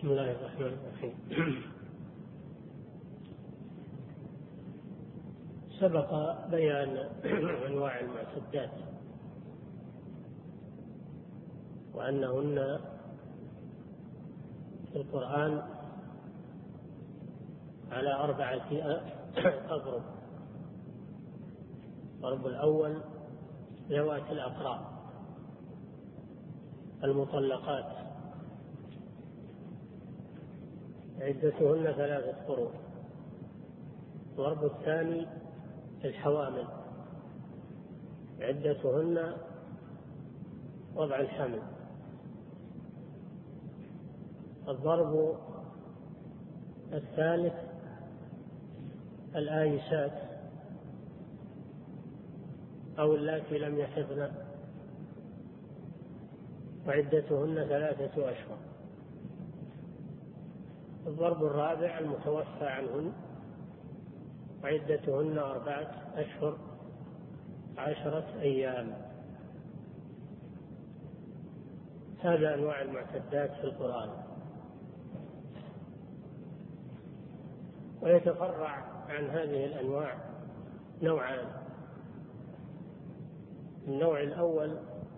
بسم الله الرحمن الرحيم. سبق بيان أنواع المعتدات وأنهن في القرآن على 4 أضرب. الضرب الأول ذوات الأقراء المطلقات عدتهن 3 قروء. الضرب الثاني الحوامل عدتهن وضع الحمل. الضرب الثالث الآيسات أو اللاتي لم يحضن وعدتهن 3 أشهر. الضرب الرابع المتوفى عنهن وعدتهن 4 أشهر 10 أيام. هذا أنواع المعتدات في القرآن. ويتفرع عن هذه الأنواع نوعان. النوع الأول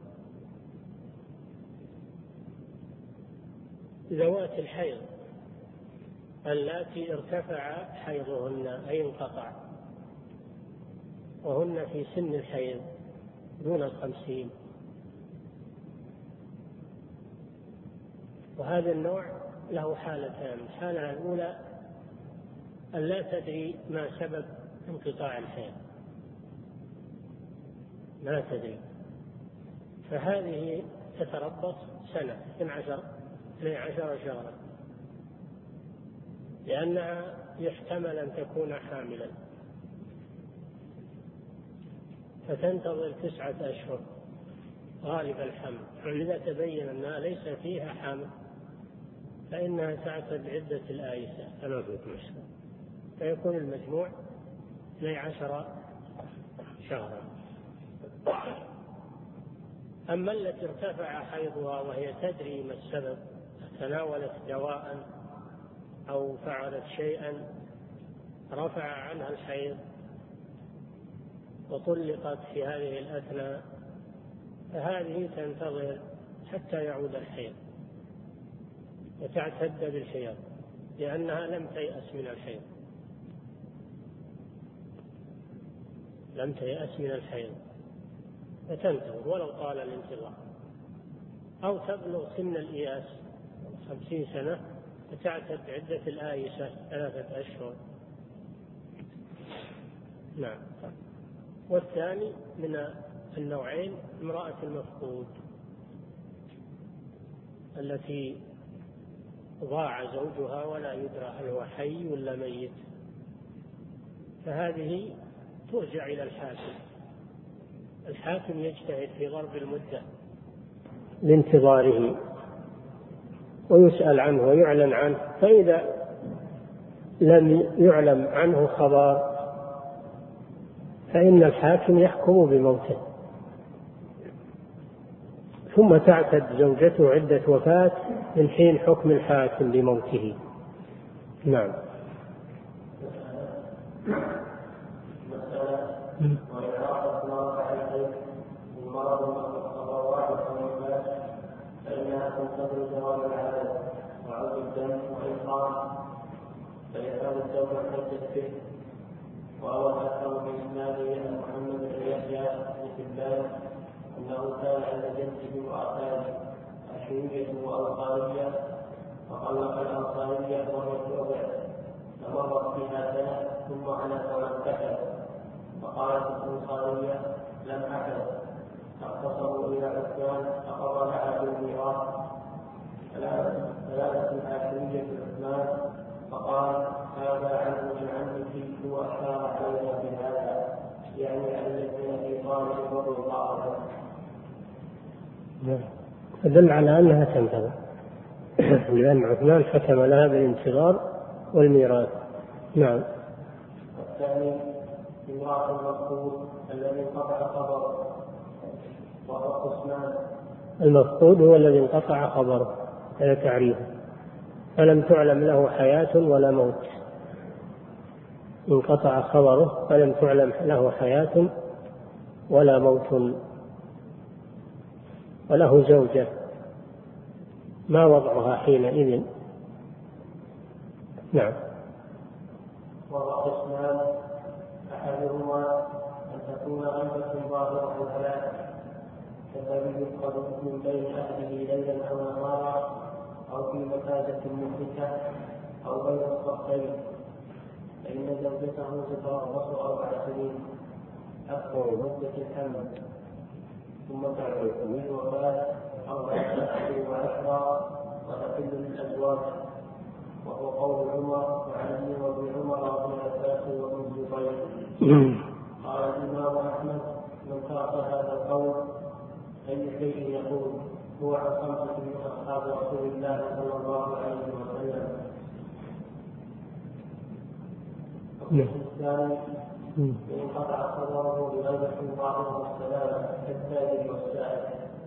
ذوات الحيض اللاتي ارتفع حيضهن أي انقطع وهن في سن الحيض دون 50. وهذا النوع له حالتان. الحالة الأولى أن لا تدري ما سبب انقطاع الحيض، لا تدري، فهذه تتربص سنة 12 شهرا لأنها يحتمل أن تكون حاملا، فتنتظر 9 أشهر غالب الحمل. فإذا تبين أنها ليس فيها حمل فإنها تعتد عدة الآيسة 3 أشهر، فيكون المجموع 12 شهرا. أما التي ارتفع حيضها وهي تدري ما السبب، تناولت دواء أو فعلت شيئا رفع عنها الحيض وطلقت في هذه الأثناء، فهذه تنتظر حتى يعود الحيض وتعتد بالحيض لأنها لم تيأس من الحيض، لم تيأس من الحيض، فتنتظر ولو طال الانتظار. أو تبلغ سن الإياس 50 سنة فتعتد عدة الآيسة 3 أشهر. نعم. والثاني من النوعين امرأة المفقود التي ضاع زوجها ولا يدرى هل هو حي ولا ميت، فهذه ترجع إلى الحاكم. الحاكم يجتهد في ضرب المدة لانتظاره ويسأل عنه ويعلن عنه، فإذا لم يعلم عنه خبر فإن الحاكم يحكم بموته، ثم تعتد زوجته عدة وفاة من حين حكم الحاكم بموته. نعم. تنتظر دوام العدد وعود الدم وإقامة فيزال الدم حجة به. وهو أكثر من إسناده أن محمد بن يحيى بن حبان أنه كان عند جده وأخاه أشوية وأنصارية فطلق الأنصارية وهي ترضع، فمرت بها سنة ثم عنت وانتحت، فقالت الأنصارية لم أحدث، فاختصروا إلى عثمان فقضى لها بالميراث. فلابت الحاكمية عثمان فقال هذا عنه من عمك، وأشار عليها بهذا يعني أن يكون في طالب رضي الله عنه. فدل على أنها تنتظر لأن عثمان حكم لها بالانتظار والميراث. نعم. الثاني امرأة المفقود الذي انقطع خبره وهو قسمان. المفقود هو الذي انقطع خبره، هذا تعريفه. فلم تعلم له حياة ولا موت، انقطع خبره فلم تعلم له حياة ولا موت، وله زوجة، ما وضعها حينئذ؟ نعم. وقسمان أحدهما أن تكون غيبة ظاهرة الهلاك كالذي يفقد من بين أهله ليلا أو نهارا أو في مكانة مهلكة أو بين الصفين، فإن زوجته تتربص 4 سنين أكثر مدة الحمل، ثم تعود من الوفاة 4 أشهر وعشرا وتحل للأزواج، وهو قول عمر وعلي وابن عمر وابن عباس وابن الزبير. قال الإمام أحمد: من ترك هذا القول أي شيء يقول هو عن 5 من أصحاب رسول الله صلى الله عليه وسلم. الثاني: انقطع خبره بغيبة ظاهرة السلامة كالتاجر والسائل،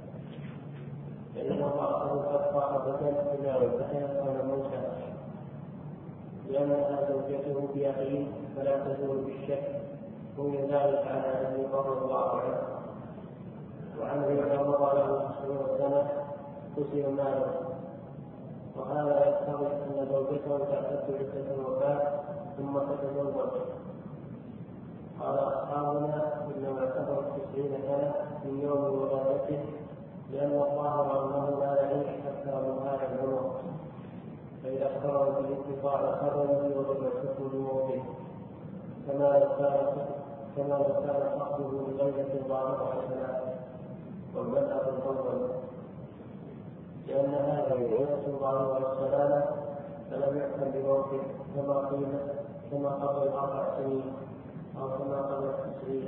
فإن رأسه تبقى أبدا إلى وتيقن موتا، لأنها زوجته بيقين فلا تزول بالشك، ومن ذلك على أبي رضي الله عنه. وعنه إذا مضى له 90 سنة قسم ماله، وهذا يقتضي أن زوجته تعتد عدة الوفاة ثم تتزوج. قال أصحابنا: إنما اعتبر 90 سنة من يوم ولادته، لأن الظاهر أنه لا يعيش أكثر من هذا العمر، فإذا اختار بالانقطاع خبره وجب الحكم بموته، كما لو كان قصده بغيبة ظاهرة الثلاث، والمذهب الأول، لأن هذا غيبة ظاهرة السلالة فلم يحكم بموته كما قبل 4 سنين أو كما قبل 90.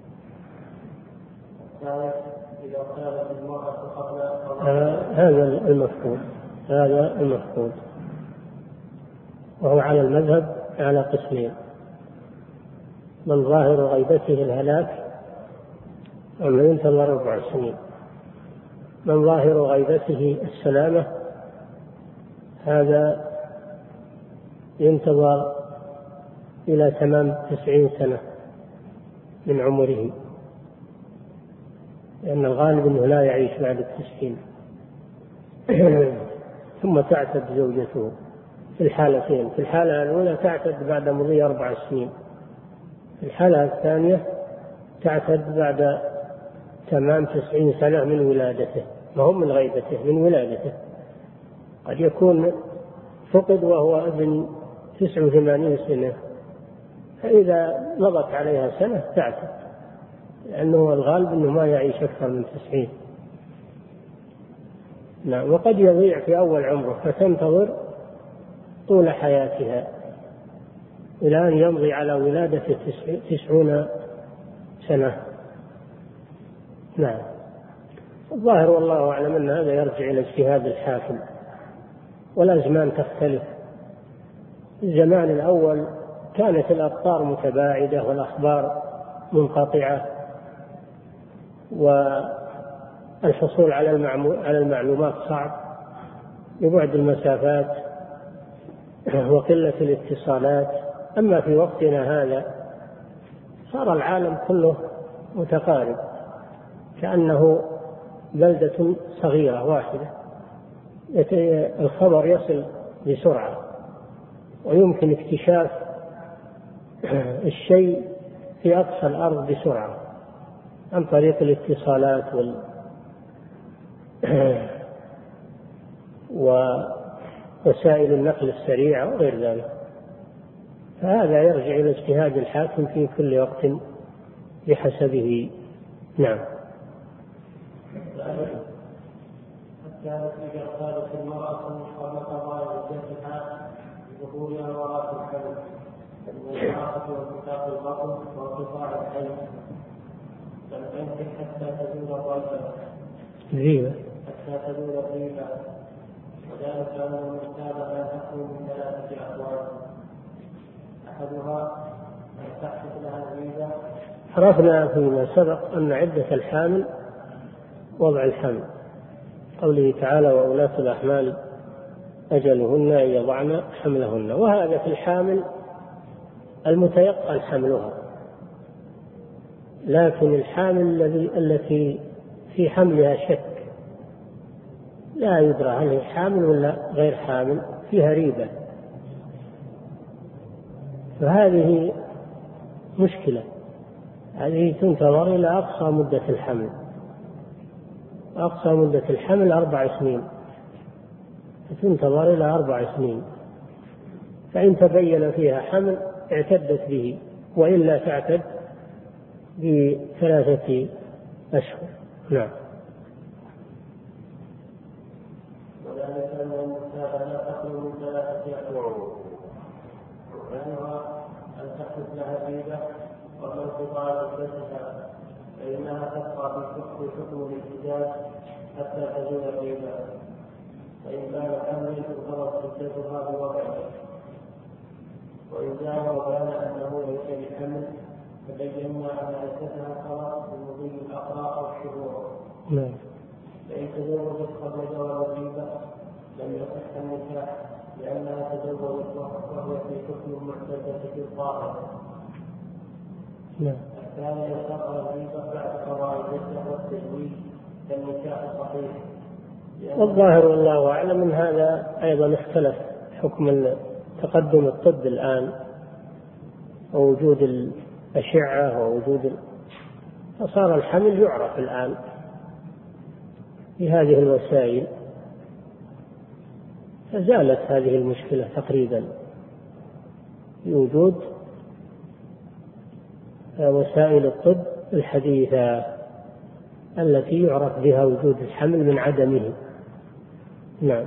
الثالث: إذا كانت المرأة قبل هذا المفقود، وهو على المذهب على قسمين: من ظاهر غيبته الهلاك أما ينتظر 4 سنين، من ظاهر غيبته السلامة هذا ينتظر إلى تمام 90 سنة من عمره، لأن الغالب أنه لا يعيش بعد 90. ثم تعتد زوجته في الحالتين: في الحالة الأولى تعتد بعد مضي 4 سنين، في الحالة الثانية تعتد بعد تمام 90 سنة من ولادته، ما هم من غيبته، من ولادته. قد يكون فقد وهو ابن 89 سنة، فإذا مضت عليها سنة تعتد، لأنه الغالب أنه ما يعيش أكثر من 90. نعم. وقد يضيع في أول عمره فتنتظر طول حياتها إلى أن يمضي على ولادة 90 سنة. نعم. الظاهر والله أعلم أن هذا يرجع إلى اجتهاد الحاكم، والأزمان تختلف. الزمان الأول كانت الأقطار متباعدة والأخبار منقطعة، والحصول على المعلومات صعب لبعد المسافات وقلة الاتصالات. أما في وقتنا هذا صار العالم كله متقارب، كأنه بلدة صغيرة واحدة، الخبر يصل بسرعة، ويمكن اكتشاف الشيء في أقصى الأرض بسرعة عن طريق الاتصالات ووسائل النقل السريعة وغير ذلك. فهذا يرجع إلى اجتهاد الحاكم في كل وقت بحسبه. نعم. الثالث: إذا قالت المرأة قبل قضاء عدتها بظهورها وراء الحمل، والإعاقة وانتفاخ البطن وانقطاع الحيض، لم تنكح حتى تزول الريبة، وذلك أن المعتاد لا تخلو من 3 أقوال: أحدها أن تحدث لها الريبة. عرفنا فيما سبق أن عدة الحامل وضع الحمل، قوله تعالى: وأولاة الأحمال أجلهن أن يضعن حملهن. وهذا في الحامل المتيقن حملها. لكن الحامل التي في حملها شك، لا يدرى هل هي حامل ولا غير حامل، فيها ريبة، فهذه مشكلة. هذه تنتظر إلى أقصى مدة الحمل. أقصى مدة الحمل 4 سنين، تنتظر إلى 4 سنين. فإن تبين فيها حمل اعتدت به، وإلا تعتد ب3 أشهر. نعم. وذلك أن النساء لا تخلو من 3 أشهر، وأنها أن تحدث لها ريبة قبل انقضاء عدتها، فإنها تبقى في حكم الاحتجاج حتى تزول الريبة. فإن كان حملا انقضت عدتها بوضعه، وإن كان وكان أنه ليس بحمل فبينا أن عدتها خلاص بمضي الأقراء أو الشهور. فإن تزوجت قبل زوال الريبة لم يصح النكاح، لأنها تزوجت وهي في حكم المعتدة في الطاهر. الثاني يشترط الريبة بعد قضاء العدة والتزويج كالنكاح الصحيح. والظاهر والله أعلم من هذا أيضا اختلف حكم تقدم الطب الآن، ووجود الأشعة ووجود فصار الحمل يعرف الآن بهذه الوسائل، فزالت هذه المشكلة تقريبا بوجود وسائل الطب الحديثة التي يعرف بها وجود الحمل من عدمه. نعم.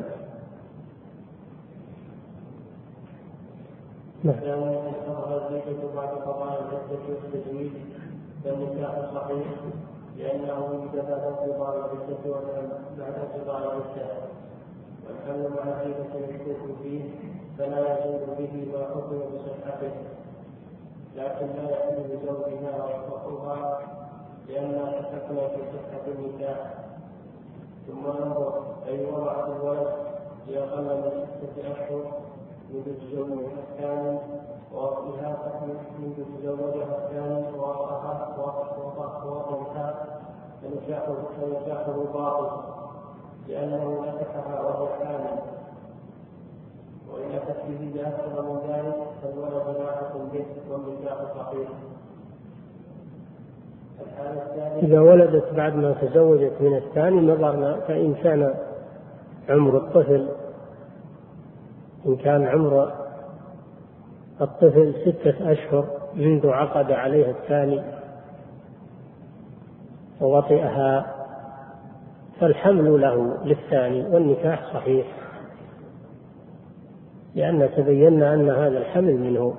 بعد قضاء العدة والتزويج فالنكاح صحيح، لأنه وجد بعد انقضاء العدة بعد انقضاء العدة، والحمل مع ريبة يشترك فيه فلا يزول به ما حكم بصحته، لكن لا يحل بزوجها وحقها لأنها تحكم في صحة النكاح. ثم ننظر أي وضعت الولد لأقل من 6 أشهر منذ تزوجها الثاني ووقتها منذ تزوجها الثاني ووقتها فنكاحه باطل، لأنه نكحها وهو حامل. وإن أتت به بأكثر من ذلك فالولد لاحق به والنكاح صحيح. إذا ولدت بعد ما تزوجت من الثاني نظرنا، فإن كان عمر الطفل إن كان عمر الطفل 6 أشهر منذ عقد عليها الثاني ووطئها فالحمل له للثاني والنكاح صحيح، لأن تبينا أن هذا الحمل منه.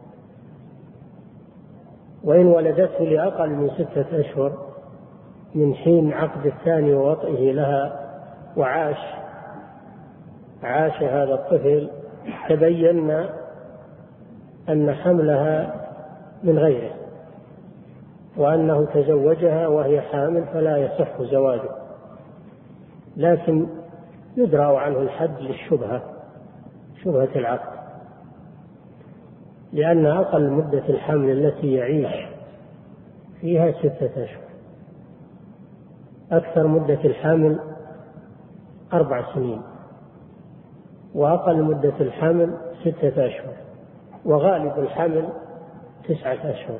وإن ولدته لأقل من 6 أشهر من حين عقد الثاني ووطئه لها وعاش هذا الطفل تبينا أن حملها من غيره وأنه تزوجها وهي حامل فلا يصح زواجه، لكن يدرأ عنه الحد للشبهة، شبهة العقد، لأن أقل مدة الحمل التي يعيش فيها 6 أشهر، أكثر مدة الحمل 4 سنين، وأقل مدة الحمل 6 أشهر، وغالب الحمل 9 أشهر.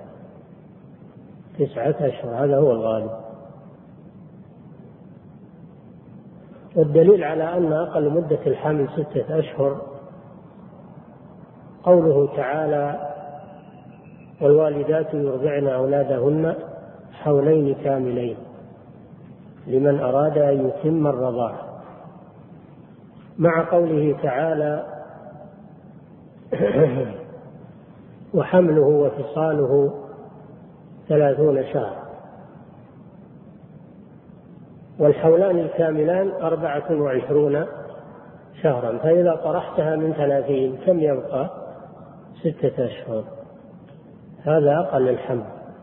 9 أشهر هذا هو الغالب. والدليل على أن أقل مدة الحمل 6 أشهر قوله تعالى: والوالدات يرضعن أولادهن حولين كاملين لمن أراد أن يتم الرضاعة، مع قوله تعالى: وحمله وفصاله 30 شهرا. والحولان الكاملان 24 شهرا، فإذا طرحتها من 30 كم يبقى؟ 6 أشهر. هذا أقل الحمل،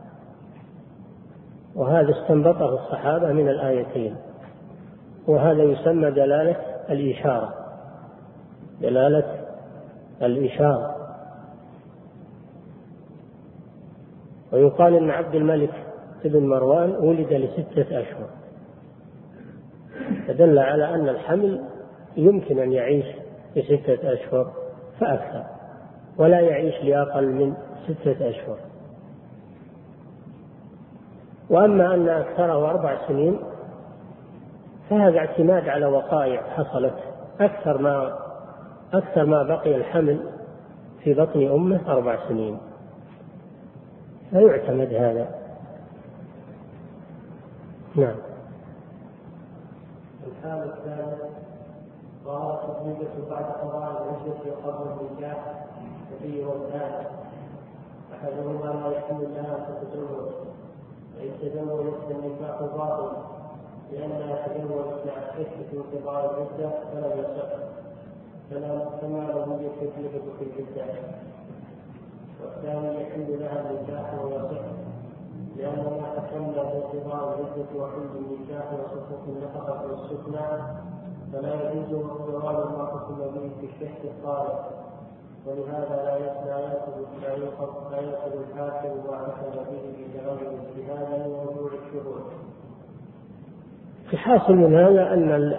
وهذا استنبطه الصحابة من الآيتين، وهذا يسمى دلالة الإشارة، دلالة الإشارة. ويقال إن عبد الملك بن مروان ولد ل6 أشهر، فدل على أن الحمل يمكن أن يعيش ل6 أشهر فأكثر، ولا يعيش لأقل من 6 أشهر. وأما أن أكثره 4 سنين فهذا اعتماد على وقائع حصلت. أكثر ما بقي الحمل في بطن أمه 4 سنين، فيعتمد هذا. نعم. الحال الثالث ظهرت الزوجة بعد قضاء العشرة قبل النكاح كثير والثاني أحدهما لا يحمل لها فتتزوج، وإن تزوجت فالنكاح باطل لأنها تزوجت مع الشك في انقضاء العدة فلم يصح، فما له التكلفة في العدة. والثاني يحل لها النكاح ويصح لأن ما تكلم بانقضاء العدة وحل النكاح وسقوط النفقة والسكنى فلا يجوز زواج ما حكم به في الشك الصالح، ولهذا لا يأخذ الحاكم وحكم به بغير اجتهاد ووضوح الشهود. الحاصل من هذا أن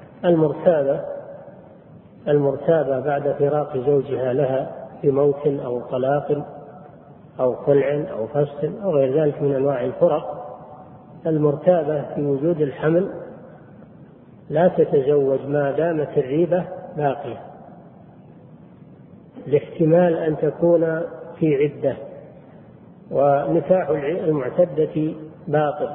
المرتابة بعد فراق زوجها لها بموت أو طلاق أو خلع أو فسخ أو غير ذلك من أنواع الفرق، المرتابة في وجود الحمل لا تتزوج ما دامت الريبة باقية، لاحتمال أن تكون في عدة، ونكاح المعتدة باطل.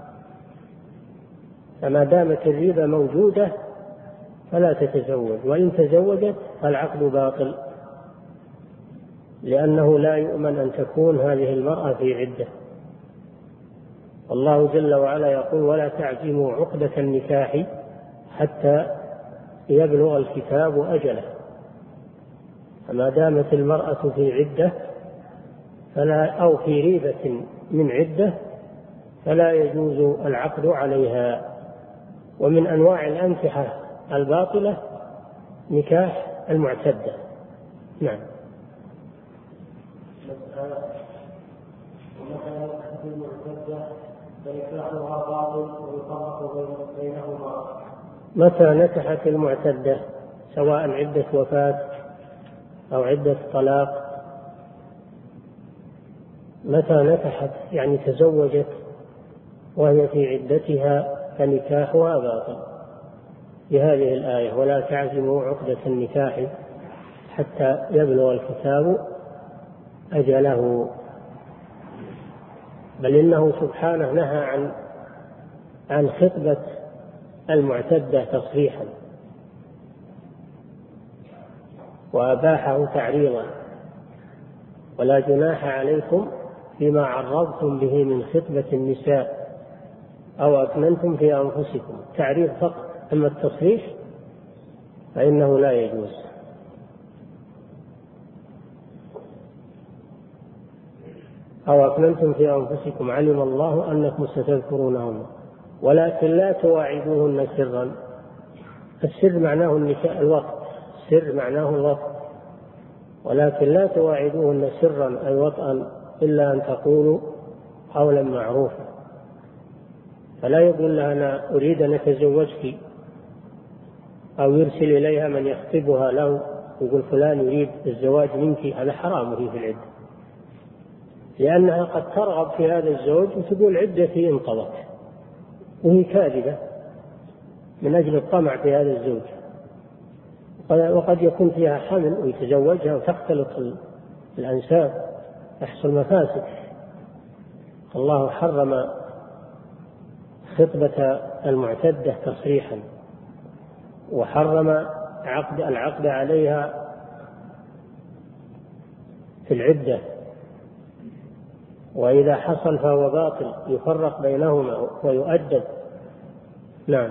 فما دامت الريبة موجودة فلا تتزوج، وإن تزوجت فالعقد باطل، لأنه لا يؤمن أن تكون هذه المرأة في عدة. الله جل وعلا يقول: ولا تعزموا عقدة النكاح حتى يبلغ الكتاب أجله. فما دامت المرأة في عدة أو في ريبة من عدة فلا يجوز العقد عليها. ومن أنواع الأنكحة الباطلة نكاح المعتدة. نعم. ومثلا المعتدة فنكاحها باطل ويفرق بينهما. متى نكحت المعتدة سواء عدة وفاة أو عدة طلاق، متى نكحت يعني تزوجت وهي في عدتها فنكاحها باطل بهذه الآية: ولا تعزموا عقدة النكاح حتى يبلغ الكتاب أجله. بل إنه سبحانه نهى عن خطبة المعتدة تصريحا، وأباحه تعريضا: ولا جناح عليكم فيما عرضتم به من خطبة النساء أو أكننتم في أنفسكم. تعريض فقط، أما التصريح فإنه لا يجوز. أو أكننتم في أنفسكم علم الله أنكم ستذكرونهن ولكن لا تواعدوهن سرا. السر معناه الوقت، السر معناه الوقت، ولكن لا تواعدوهن سرا أي وطئا إلا أن تقولوا قولا معروفا. فلا يقول لها: أنا أريد أن أتزوجك، أو يرسل إليها من يخطبها له يقول فلان يريد الزواج منك. هذا حرام في العدة، لأنها قد ترغب في هذا الزوج وتقول عدتي انقضت، وهي كاذبة من أجل الطمع في هذا الزوج. وقد يكون فيها حمل ويتزوجها وتختلط الأنساب، يحصل مفاسد. الله حرم خطبة المعتدة تصريحا، وحرم العقد عليها في العدة، وإذا حصل فهو باطل يفرق بينهما ويؤدب. نعم.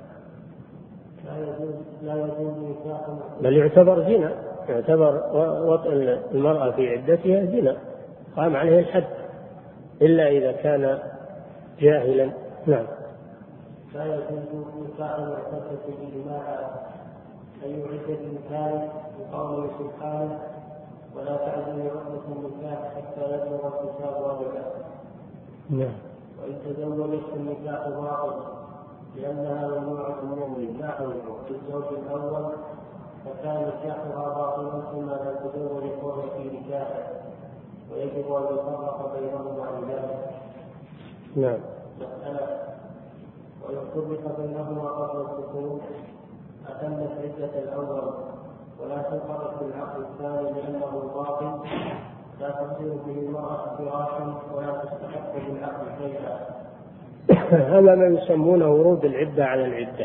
بل يعتبر زنا، يعتبر وطئ المرأة في عدتها زنا، قام عليه الحد إلا إذا كان جاهلا. نعم. لا يجوز نكاح المعتدة بإجماع أن يعد النكاح بقوله سبحانه ولا تعزموا عقدة النكاح حتى يبلغ الكتاب أجله. نعم. وإن تزوجت النكاح باطل لأنها ممنوعة من في الزوج الأول فكان نكاحها باطلا ثم لا تزوج وهي في نكاحه ويجب أن يفرق بينهما عن ذلك. نعم. مسألة وإن فرق بينهما قبل الدخول أتمت عدة الأول ولا تنقضي في العقد الثاني لأنه باطل لا تصير به المرأة فراشا ولا تستحق بالعقد شيئا. هذا ما يسمونه ورود العدة على العدة.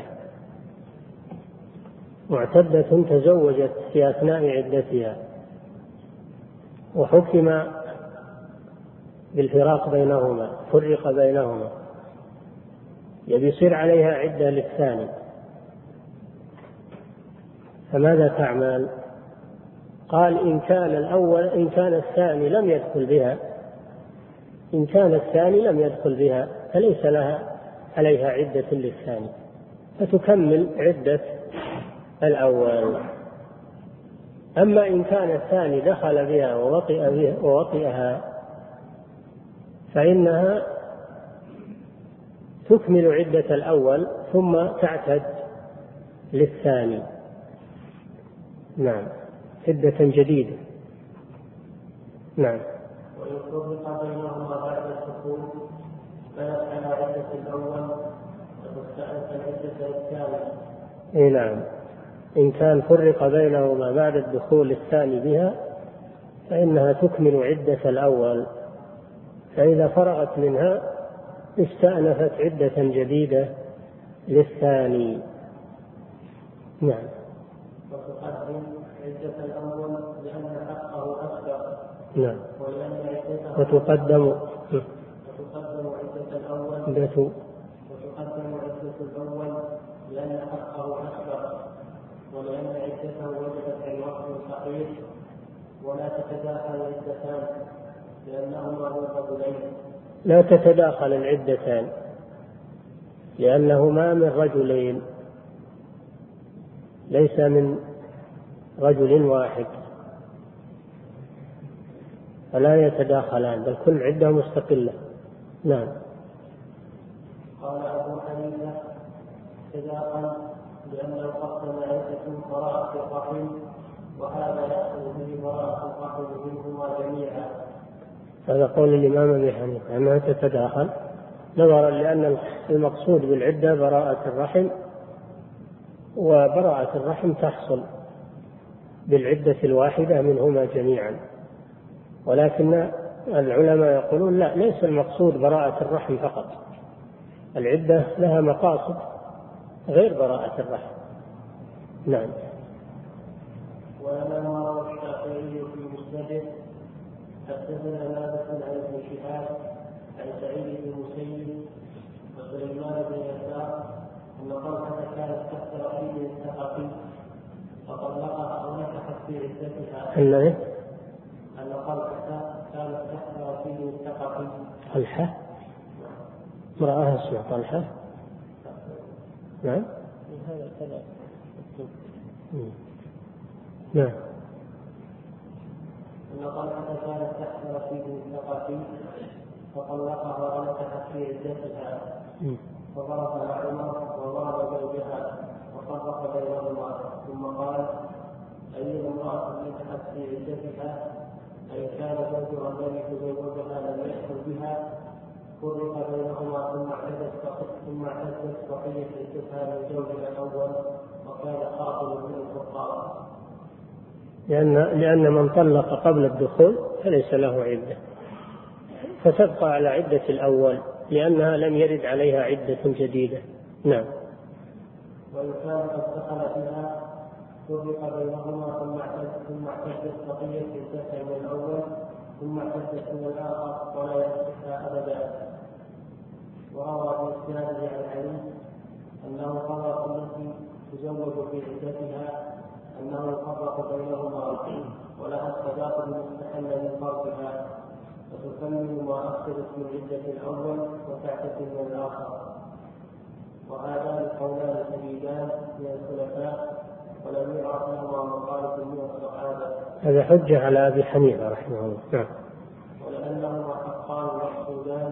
معتدة تزوجت في أثناء عدتها وحكم بالفراق بينهما، فرق بينهما، يبي يصير عليها عدة للثاني، فماذا تعمل؟ قال إن كان الثاني لم يدخل بها فليس لها عليها عدة للثاني فتكمل عدة الأول. أما إن كان الثاني دخل بها ووطئها فإنها تكمل عدة الأول ثم تعتد للثاني. نعم، عدة جديدة. نعم. وإن فرق بينهما بعد الدخول بلغ على عدة الأول وتستأنف العدة الثانية. نعم، إن كان فرق بينهما بعد الدخول الثاني بها فإنها تكمل عدة الأول، فإذا فرغت منها استأنفت عدة جديدة للثاني. نعم. وتقدم عدة الأول لأن حقه أكثر. نعم. وتقدم عدة الأول لأن حقه أكثر ولأن عدته وجبت في وقت صحيح ولا تتداخل العدتان لأنهما من رجلين. لا تتداخل العدتان لأنهما من رجلين، ليس من رجل واحد، فلا يتداخلان بل كل عدة مستقلة. نعم. قال أبو حنيفة صداقا لأنه قسم عدة براءة الرحم وهذا يحصل به براءة الرحم منهما جميعا. هذا قول الإمام أبي حنيفة أنها تتداخل نظرا لأن المقصود بالعدة براءة الرحم، وبراءة الرحم تحصل بالعدة الواحدة منهما جميعا، ولكن العلماء يقولون لا، ليس المقصود براءة الرحم فقط، العدة لها مقاصد غير براءة الرحم. نعم. ولما روى الشافعي في مسنده حدثنا مالك عن ابن شهاب عن سعيد بن المسيب وسليمان بن يسار أن طلحة كانت تحت رحيل الثقفي فطلقها أو نكحت في عدتها. أن طلحة كانت تحت رحيل الثقفي. طلحة امرأة اسمها طلحة. نعم. هذا كذا. نعم. أن طلحة كانت تحت رحيل الثقفي فطلقها ونكحت في عدتها فضربها عمر وضرب زوجها وفرق بينهما ثم قال أي امرأة نكحت في عدتها أي كان زوجها الذي تزوجها لم يدخل بها فرق بينهما ثم اعتدت بقية عدتها من زوجها الأول وكان خاطب بن الخطاب. لأن من طلق قبل الدخول فليس له عدة، فتبقى على عدة الأول لأنها لم يرد عليها عدة جديدة. نعم. وإن كان قد دخل فيها فرق بينهما ثم اعتدت بقية عدتها من الأول ثم اعتدت من الآخر ولا يصحها أبدا. وروى في إسناده عن علي أنه قضى التي تزوج في عدتها أنه يفرق بينهما ولها الصداق المستحل من فرقها وتكمل ما أفسدت من عدة الأول وتعتد من الآخر. وهذان القولان سديدان من الخلفاء ولم يعرف لهما مخالف من الصحابة. هذا حجة على أبي حنيفة رحمه الله. نعم. ولأنهما حقان مقصودان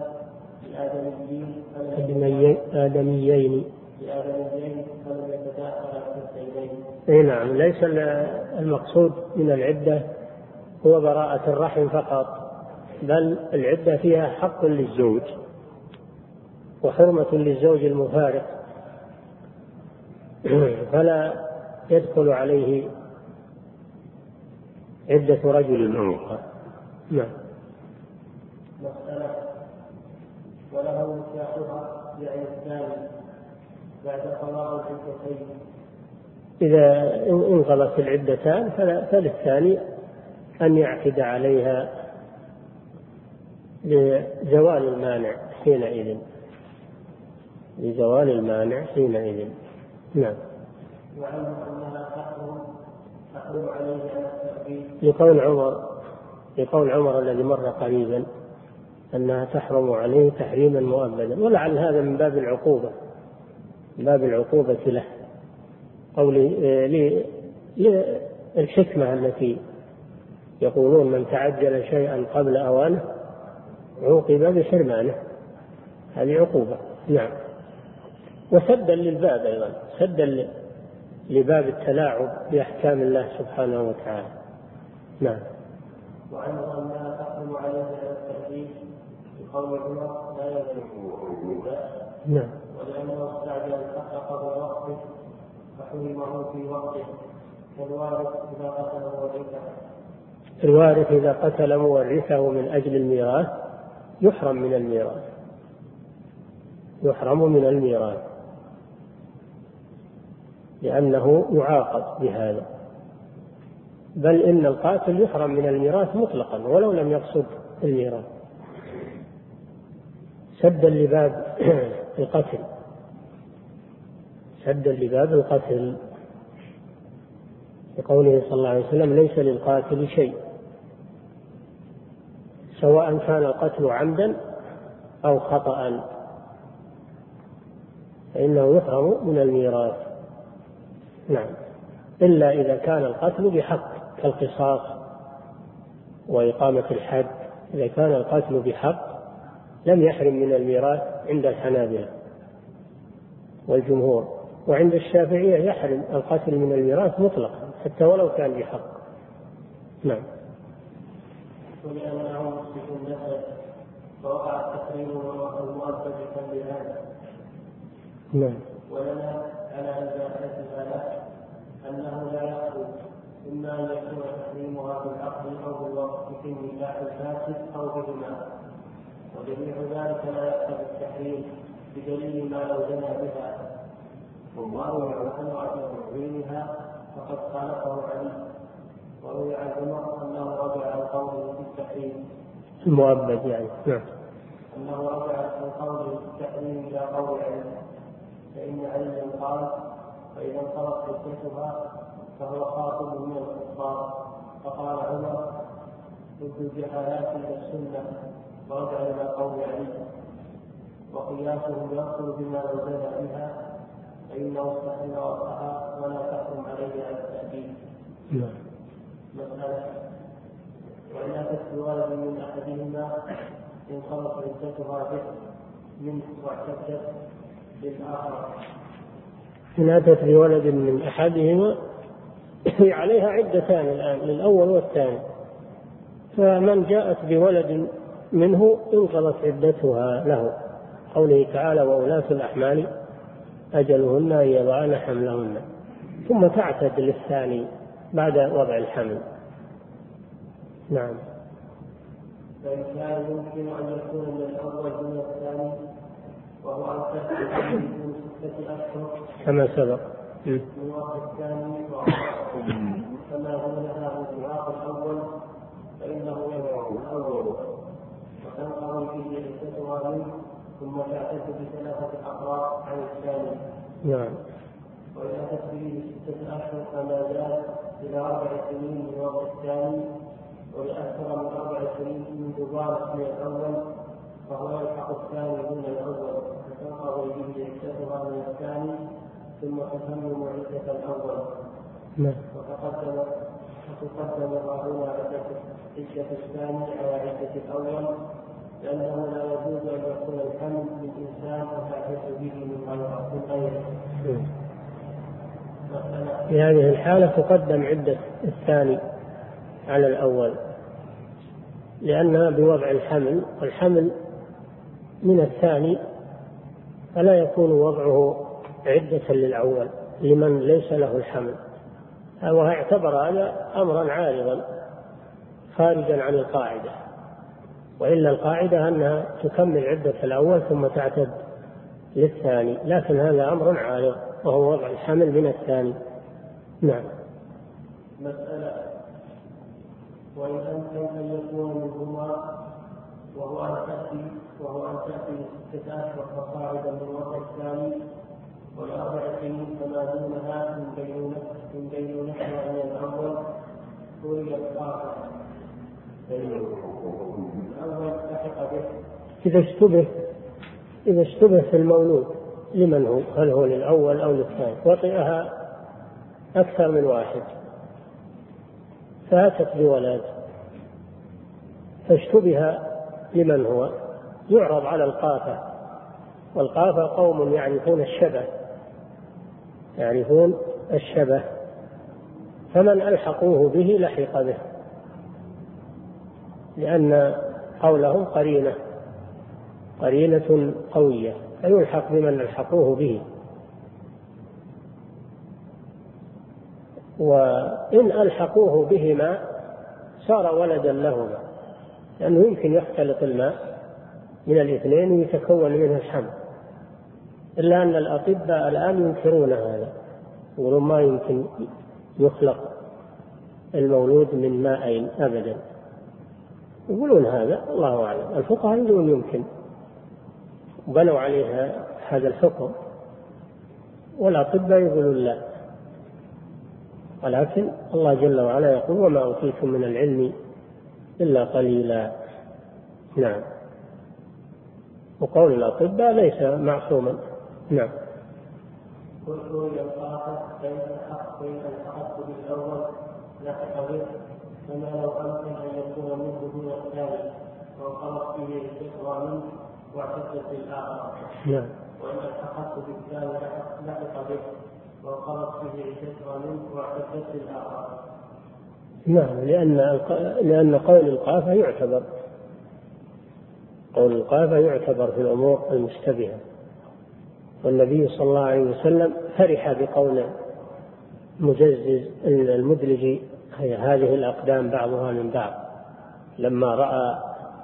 آدميين فلم يتداخلا في السيدين. أي نعم، ليس المقصود من العدة هو براءة الرحم فقط، بل العدة فيها حق للزوج وحرمة للزوج المفارق، فلا يدخل عليه عدة رجل أخرى. نعم. مسألة وله نكاحها يعني الثاني بعد قضاء العدتين. إذا انقضت العدتان فللثاني أن يعقد عليها لزوال المانع حينئذ. نعم. وعنه أنها تحرم عليها التأبيد لقول عمر الذي مر قريبا أنها تحرم عليه تحريما مؤبدا، ولعل هذا من باب العقوبة له، للحكمة التي يقولون من تعجل شيئا قبل أوانه عوقب بحرمانه، هذه عقوبة. نعم. وسدا للباب أيضا، سدا لباب التلاعب بأحكام الله سبحانه وتعالى. نعم. وعنه أنها تحرم عليها التأبيد بقول عمر لا يجوز. نعم. ولأنه استعجل الحق قبل وقته فحرمه في وقته، الوارث إذا قتل مورثه من أجل الميراث يحرم من الميراث لأنه يعاقب بهذا، بل إن القاتل يحرم من الميراث مطلقا ولو لم يقصد الميراث، سدا لباب القتل، لقوله صلى الله عليه وسلم ليس للقاتل شيء سواء كان القتل عمدا أو خطأ، فإنه يحرم من الميراث. نعم. إلا إذا كان القتل بحق كالقصاص وإقامة الحد، إذا كان القتل بحق لم يحرم من الميراث عند الحنابلة والجمهور، وعند الشافعية يحرم القتل من الميراث مطلقا حتى ولو كان بحق. نعم. ولأنه مسلم النسب فوقع التحريم المؤبد بهذا. نعم. ولنا على إزالتها له أنه لا يخلو إما أن يكون تحريمها بالعقل أو بالوقت في النكاح الفاسد أو بهما، وجميع ذلك لا يقتضي التحريم بدليل ما لو زنى بها وأروع عن تحريمها فقد خالفه علي، وروي عن عمر أنه رجع عن قوله في التحريم المؤبد يعني. نعم. أنه رجع عن قوله في التحريم إلى قول علي، فإن عليا قال فإذا انقضت عدتها فهو خاطب من الكفار، فقال عمر ضد الجهالات إلى السنة ورجع إلى قول علي، وقياسه يدخل بما لو زنى بها فإنه استحل وقعها ولا تحرم عليه على التأكيد. مسألة وإن أتت بولد من أحدهما انقضت عدتها به منه واعتدت بالآخر. إن أتت بولد من أحدهما عليها عدتان الآن للأول والثاني، فمن جاءت بولد منه انقضت عدتها له، قوله تعالى وأولاة الأحمال أجلهن أن يضعن حملهن، ثم تعتد للثاني بعد وضع الحمل. نعم. فإن كان يمكن أن يكون من الأول من الثاني وهو أن تحدث من 6 أشهر كما سبق من وقت الثاني فما دونها من العاق الأول فإنه يبقى الأول وتنقضي فيه عدتها منه ثم تعتد ب3 أقراء عن الثاني. نعم. وإذا تكفيه 6 أشهر فما زال إلى 4 سنين من وقت الثاني ولأكثر من 4 سنين من دبارة من الأول فهو يلحق الثاني دون الأول فتنقضي به عدتها من الثاني ثم تتمم عدة الأول وتقدم الراعون عدة الثاني على عدة الأول، لأنه لا يجوز أن يكون الحمل للإنسان وتعتد به من غيره. في هذه الحالة تقدم عدة الثاني على الأول، لأنها بوضع الحمل، والحمل من الثاني فلا يكون وضعه عدة للأول لمن ليس له الحمل. واعتبر هذا أمرا عارضا خارجا عن القاعدة، وإلا القاعدة أنها تكمل عدة الأول ثم تعتد للثاني، لكن هذا أمر عارض وهو وضع الحمل من الثاني. نعم. مسألة: وإن أمكن أن يكون منهما وهو أن تأتي 6 أشهر فصاعدا من الوضع الثاني، والأربع سنين فما دونها من بينونة وإلى الأول سوري الآخر الأول لحق به. إذا اشتبه في المولود لمن هو، هل هو للأول أو للثاني، وطئها أكثر من واحد فأتت بولد فاشتبه لمن هو، يعرض على القافة، والقافة قوم يعرفون الشبه، فمن ألحقوه به لحق به، لأن قولهم قرينة قوية، فيلحق بمن ألحقوه به. وإن ألحقوه بهما صار ولدا لهما، لأنه يمكن يختلط الماء من الاثنين ويتكون منه الحمل، إلا أن الأطباء الآن ينكرون هذا، يقولون ما يمكن يخلق المولود من ماءين أبدا، يقولون هذا، الله أعلم. الفقهاء يقولون يمكن، بنوا عليها هذا الحكم، والأطباء يقولون لا. ولكن الله جل وعلا يقول: وما أوتيتم من العلم إلا قليلا. نعم. وقول الأطباء ليس معصوما. نعم. قلت للقاطع بين الحق بالأول لحق به، فما لو أمكن أن يكون منه دون الثاني وانقلت به الفكرة منه واعتدت بالآخر. نعم. وإن الحقت بالثاني لحق به وانقلت به الفكرة منه واعتدت بالآخر. نعم، لأن قول القافة يعتبر في الأمور المشتبهة، والنبي صلى الله عليه وسلم فرح بقول مجزز المدلج: هذه الأقدام بعضها من بعض، لما رأى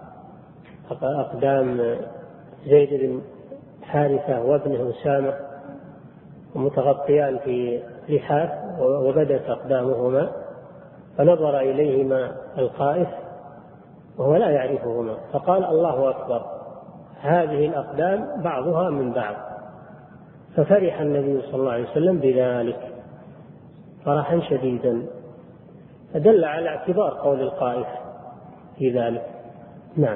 أقدام زيد بن حارثة وابنه أسامة متغطيان في لحاف وبدت أقدامهما، فنظر إليهما الخائف وهو لا يعرفهما، فقال: الله أكبر، هذه الأقدام بعضها من بعض. ففرح النبي صلى الله عليه وسلم بذلك فرحا شديدا، فدل على اعتبار قول القائف في ذلك. نعم.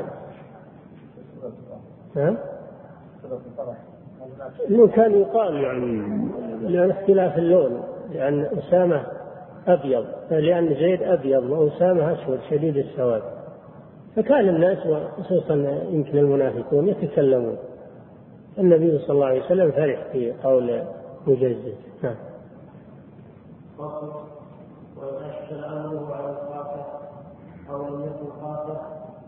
إنه كان يقال لأن اختلاف اللون، لأن أسامة أبيض، لأن زيد أبيض وأسامة أسود شديد السواد، فكان الناس وخصوصا يمكن المنافقون يتكلمون. النبي صلى الله عليه وسلم فرح في قول مجزز. نعم. وإن أشكل أمره على الخاطئ أو لم يكن خاطئ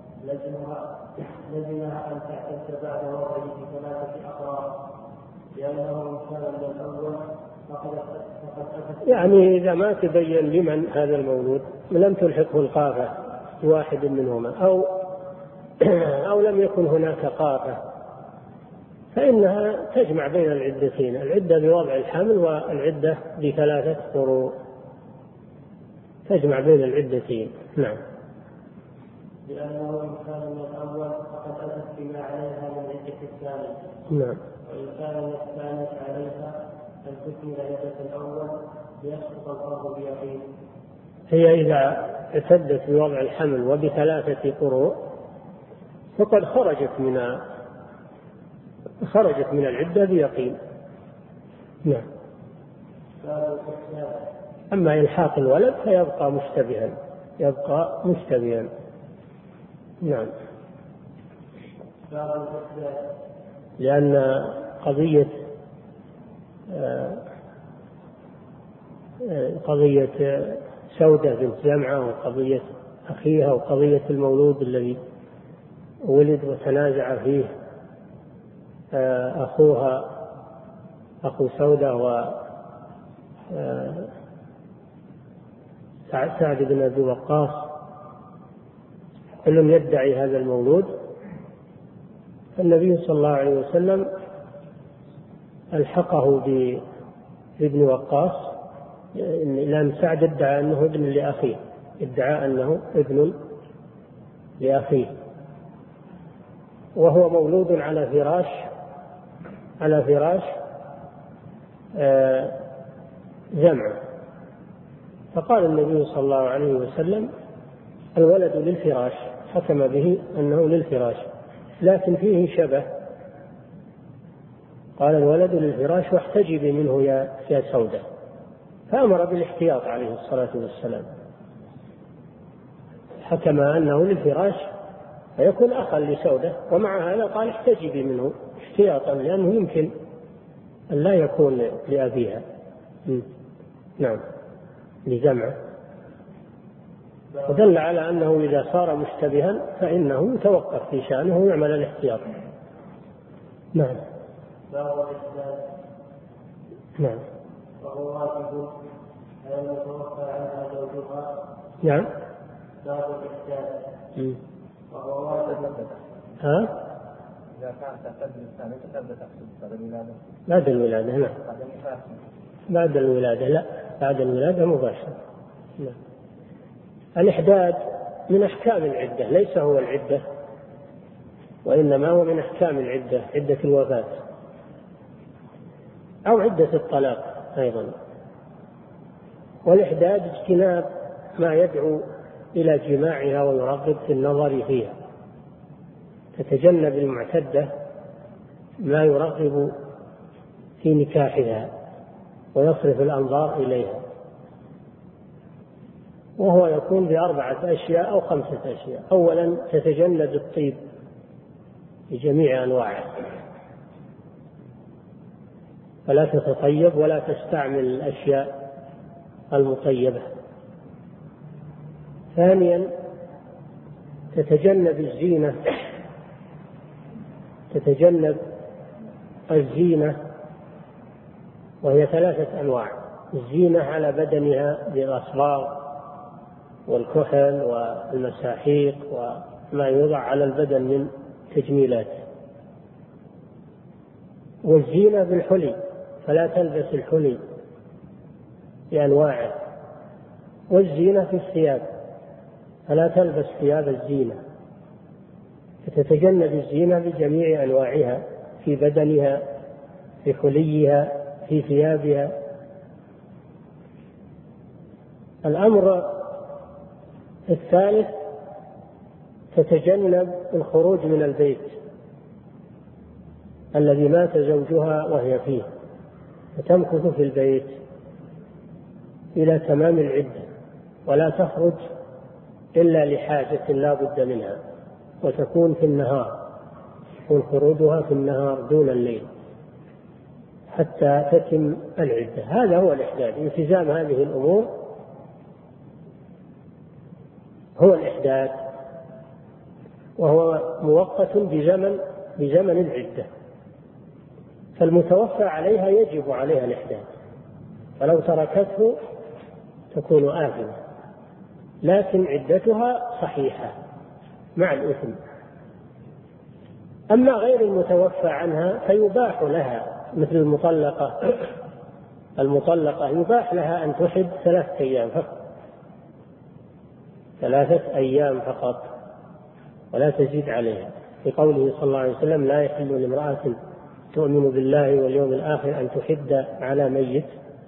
لزمها أن تعتد بعد وضعه ب3 أقرار، لأنه إن كان من الأول فقد أتت. يعني إذا ما تبين لمن هذا المولود لم تلحقه القافة واحد منهما أو لم يكن هناك قافة، فإنها تجمع بين العدتين، العدة بوضع الحمل والعدة ب3 قروء، تجمع بين العدتين. نعم. لأنه إن كان من الأول فقد أتت بما عليها من عدة الثاني. نعم. وإن كان من الثاني عليها أن تكمل عدة الأول ليسقط الفرض بيقين. هي إذا اعتدت بوضع الحمل وب3 قروء فقد خرجت من العدة بيقين. نعم. أما إلحاق الولد فيبقى مشتبها، يبقى مشتبها. نعم. لأن قضية سودة بنت زمعة وقضية أخيها وقضية المولود الذي ولد وتنازع فيه أخوها أخو سودة سعد بن أبي وقاص، كل يدعي هذا المولود. النبي صلى الله عليه وسلم ألحقه بابن وقاص، لأن سعد ادعى أنه ابن لأخيه، ادعى أنه ابن لأخيه، وهو مولود على فراش زمعة. فقال النبي صلى الله عليه وسلم الولد للفراش، حكم به أنه للفراش لكن فيه شبه، قال الولد للفراش واحتجبي منه يا سودة، فأمر بالاحتياط عليه الصلاة والسلام، حكم أنه للفراش فيكون أخا لسودة، ومع هذا قال احتجبي منه احتياطا لأنه يمكن أن لا يكون لأبيها. نعم، لجمع. ودل على أنه إذا صار مشتبها فإنه يتوقف في شأنه ويعمل الاحتياط. نعم. نعم. وهو واجب أن يتوفى عنها زوجها. نعم. باب الإحسان. وهو واجب. إذا كانت تقدم الإنسان تبدأ تحصل بعد الولادة. بعد الولادة. نعم. بعد الولادة لا، بعد الولادة مباشرة. نعم. الإحداد من أحكام العدة، ليس هو العدة، وإنما هو من أحكام العدة، عدة الوفاة أو عدة الطلاق أيضا. والإحداد اجتناب ما يدعو إلى جماعها ويرغب في النظر فيها، تتجنب المعتدة ما يرغب في نكاحها ويصرف الأنظار إليها، وهو يكون ب4 أشياء أو 5 أشياء. أولا تتجنب الطيب بجميع أنواعه، فلا تتطيب ولا تستعمل الأشياء المطيبة. ثانيا تتجنب الزينة وهي 3 أنواع: الزينة على بدنها بالأصباغ والكحل والمساحيق وما يوضع على البدن من تجميلات، والزينة بالحلي فلا تلبس الحلي بأنواعه، والزينة في الثياب فلا تلبس ثياب الزينة، فتتجنب الزينة بجميع أنواعها في بدنها في حليها في ثيابها. الأمر الثالث تتجنب الخروج من البيت الذي مات زوجها وهي فيه، فتمكث في البيت إلى تمام العدة ولا تخرج إلا لحاجة لا بد منها، وتكون في النهار، يكون خروجها في النهار دون الليل حتى تتم العدة. هذا هو الإحداد، التزام هذه الأمور هو الإحداد، وهو مؤقت بزمن العدة، فالمتوفى عليها يجب عليها الإحداد، فلو تركته تكون آثمة، لكن عدتها صحيحة مع الإثم. أما غير المتوفى عنها فيباح لها، مثل المطلقة يباح لها أن تحد 3 أيام فقط، 3 أيام فقط ولا تزيد عليها، في قوله صلى الله عليه وسلم: لا يحل لامرأة تؤمن بالله واليوم الآخر أن تحد على ميت،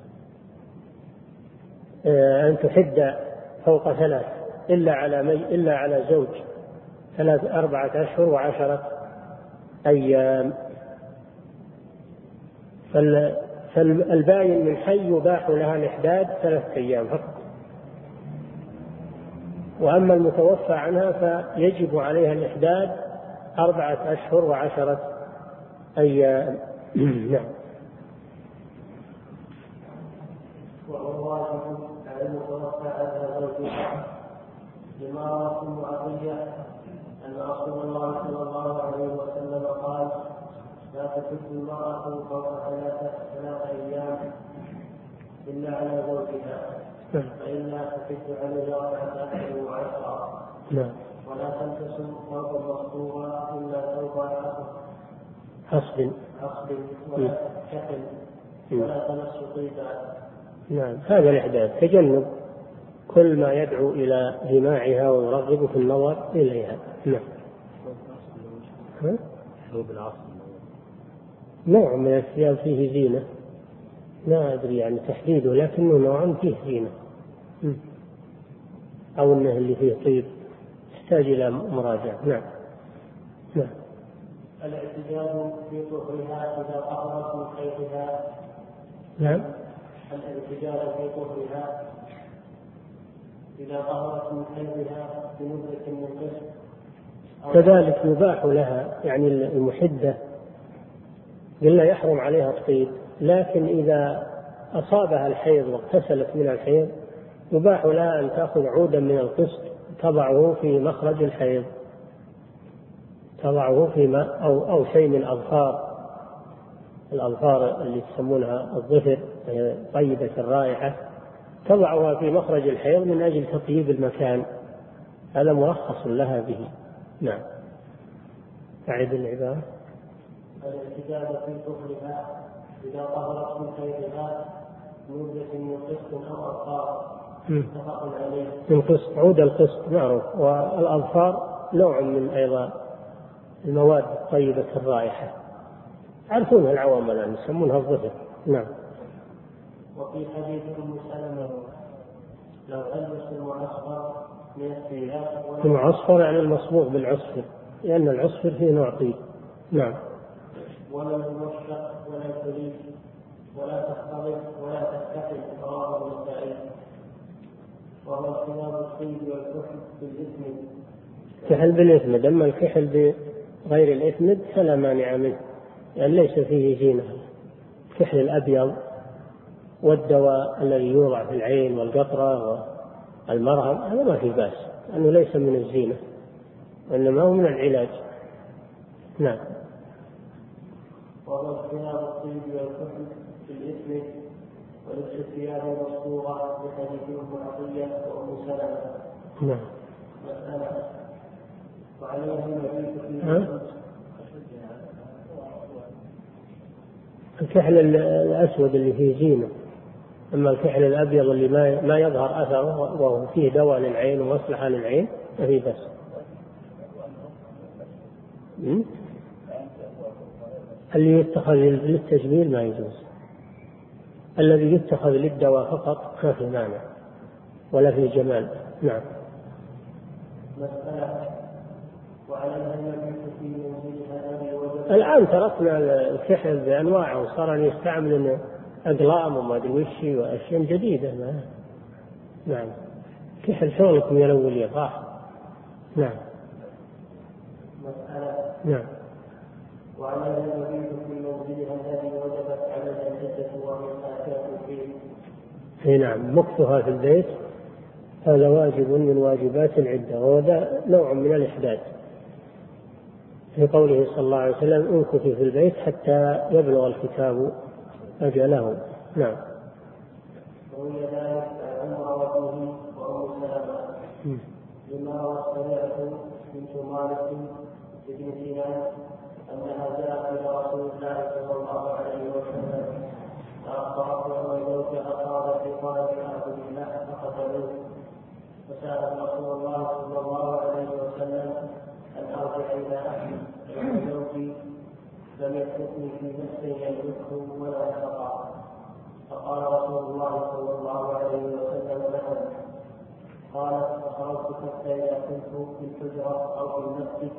أن تحد فوق 3 إلا على زوج 4 أشهر و10 أيام. فالباين من حي يباح لها الإحداد 3 أيام فقط، وأما المتوفى عنها فيجب عليها الإحداد 4 أشهر و10 أيام. نعم. وهو واجب على المتوفى عنها زوجها لما رواه ابن عطية أن رسول الله صلى الله عليه وسلم قال: لا تحد المرأة فوق 3 أيام إلا على زوجها، فإنها تحد عليه 4 أشهر و10. ولا تلبس ثوب المصبوغ إلا ثوب حصب ولا تحتقن ولا تمس طيبا. نعم. هذا الإحداث تجنب كل ما يدعو إلى جماعها ويرغب في النظر إليها. نعم. نوع من الثياب فيه زينة، لا أدري يعني تحديده، لكنه نوع فيه زينة، أو أنه اللي فيه طيب يحتاج إلى مراجعة. نعم. نعم. الاعتدال في طهرها إذا طهرت من حيضها. نعم. الاعتدال في طهرها إذا طهرت من حيضها بمدة من قسط، كذلك يباح لها، يعني المحدة قلنا يحرم عليها الطيب، لكن إذا أصابها الحيض واغتسلت من الحيض يباح لها أن تأخذ عودا من القسط تضعه في مخرج الحيض، تضعه في أو شيء من الأظفار اللي يسمونها الظفر طيبة الرائحة، تضعها في مخرج الحيض من أجل تطيب المكان، هذا مرخص لها به. نعم. أعيد العبارة. الاعتدال في طهرها إذا طهرت من حيضها مدة من قسط أو أظفار متفق عليه. من قسط، عود القسط معروف، والأظفار نوع من أيضا المواد الطيبة الرائحة، عرفونها العوام الآن يسمونها الظفر. نعم. وفي حديث أم سلمة لو ألبس المعصفر من الثياب. المعصفر يعني المصبوغ بالعصفر، لأن العصفر فيه نوع طيب. نعم. ولا يمشق ولا تليف ولا تختلط ولا تستحل، رواه النسائي. وهو اجتناب الطيب والكحل بالإثم. كحل بالإثم، أما الكحل بغير الإثم فلا مانع منه، يعني ليس فيه زينة. الكحل الأبيض والدواء الذي يوضع في العين والقطرة والمرهم هذا ما في بأس، لأنه ليس من الزينة وإنما هو من العلاج. نعم. وهو اجتناب الطيب والكحل بالإثم ولبس الثياب المصبوغة بحديث أم عطية وأم سلمة. نعم. مسألة وعليه المبيت في الكحل الأسود اللي فيه زينة، أما الكحل الأبيض اللي ما يظهر أثره وهو فيه دواء للعين ومصلحة للعين ما فيه بس. اللي يتخذ للتجميل ما يجوز، الذي يتخذ للدواء فقط ما في مانع ولا في جمال. نعم. الآن تركنا الكحل بأنواعه وصار يستعمل أقلام وما أدري وش وأشياء جديدة. نعم. كحل شغلكم يا الأولياء راح. نعم. نعم. وعليها المبيت في منزلها الذي وجبت عليها العدة وهي ساكنة فيه. نعم. مكثها في البيت هذا واجب من واجبات العدة، وهذا نوع من الإحداث في قوله صلى الله عليه وسلم: امكثي في البيت حتى يبلغ الكتاب أجله. نعم. وهي ذلك عمر وابنه وأم سلمة لما وصلت بنت مالك بن سنان أنها جاءت إلى رسول الله صلى الله عليه وسلم فأخبرته أن زوجها قال في طلب عبد الله فقتلوه، فسأل رسول الله صلى الله عليه وسلم أن أرجع إلى أهلي، فإن زوجي لم يتركني في نفسي يملكه ولا يستطاع. فقال رسول الله صلى الله عليه وسلم لها: قالت: فخرجت حتى إذا كنت في الحجرة أو في المسجد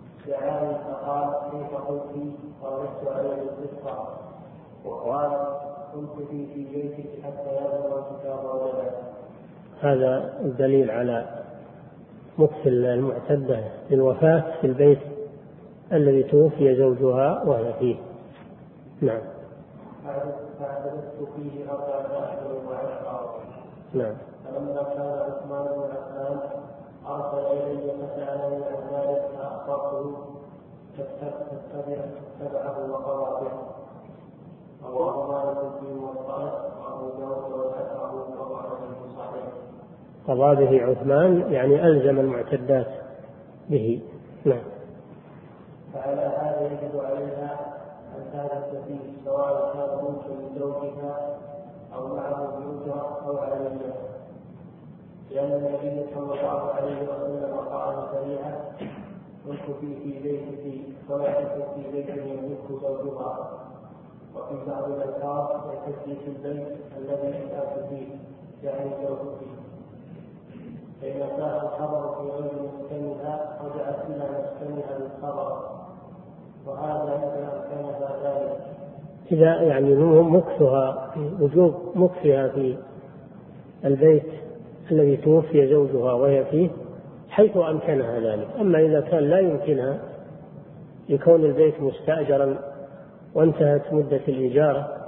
دعاني فقال: كيف قلت؟ فرجت عليه القصة وقال: وامكثي في بيتك حتى يظهر الكتاب وجبه. هذا الدليل على مكث المعتدة للوفاة في البيت الذي توفي زوجها وهي فيه. نعم. فاعتدت فيه 4 أشهر وعشرا. نعم. فلما كان عثمان بن عفان أرسل إلي فسألني عن ذلك فأخبرته فاتبعه وقضى به. رواه مالك في موطئه وأبو داود وذكره وقال في صحيح. قضى به عثمان يعني ألزم المعتدات به. نعم. فعلى هذا يجب عليها أن تعرف فيه سواء كان ممكن لزوجها أو معه بأجرة أو عليها، لأن النبي صلى الله عليه وسلم قال سريعا: امكثي في بيتك ولا تكن في بيت يملك زوجها. وفي بعض الألفاظ اعتدي في البيت الذي اعتدت فيه يعني زوجك، فإن جاء الخبر في غير مسكنها رجعت إلى مسكنها بالخبر، وهذا إذا أمكنها ذلك. إذا يعني مكثها وجوب مكثها في البيت الذي توفي زوجها وهي فيه حيث أمكنها ذلك. أما إذا كان لا يمكنها لكون البيت مستأجرا وانتهت مدة الإجارة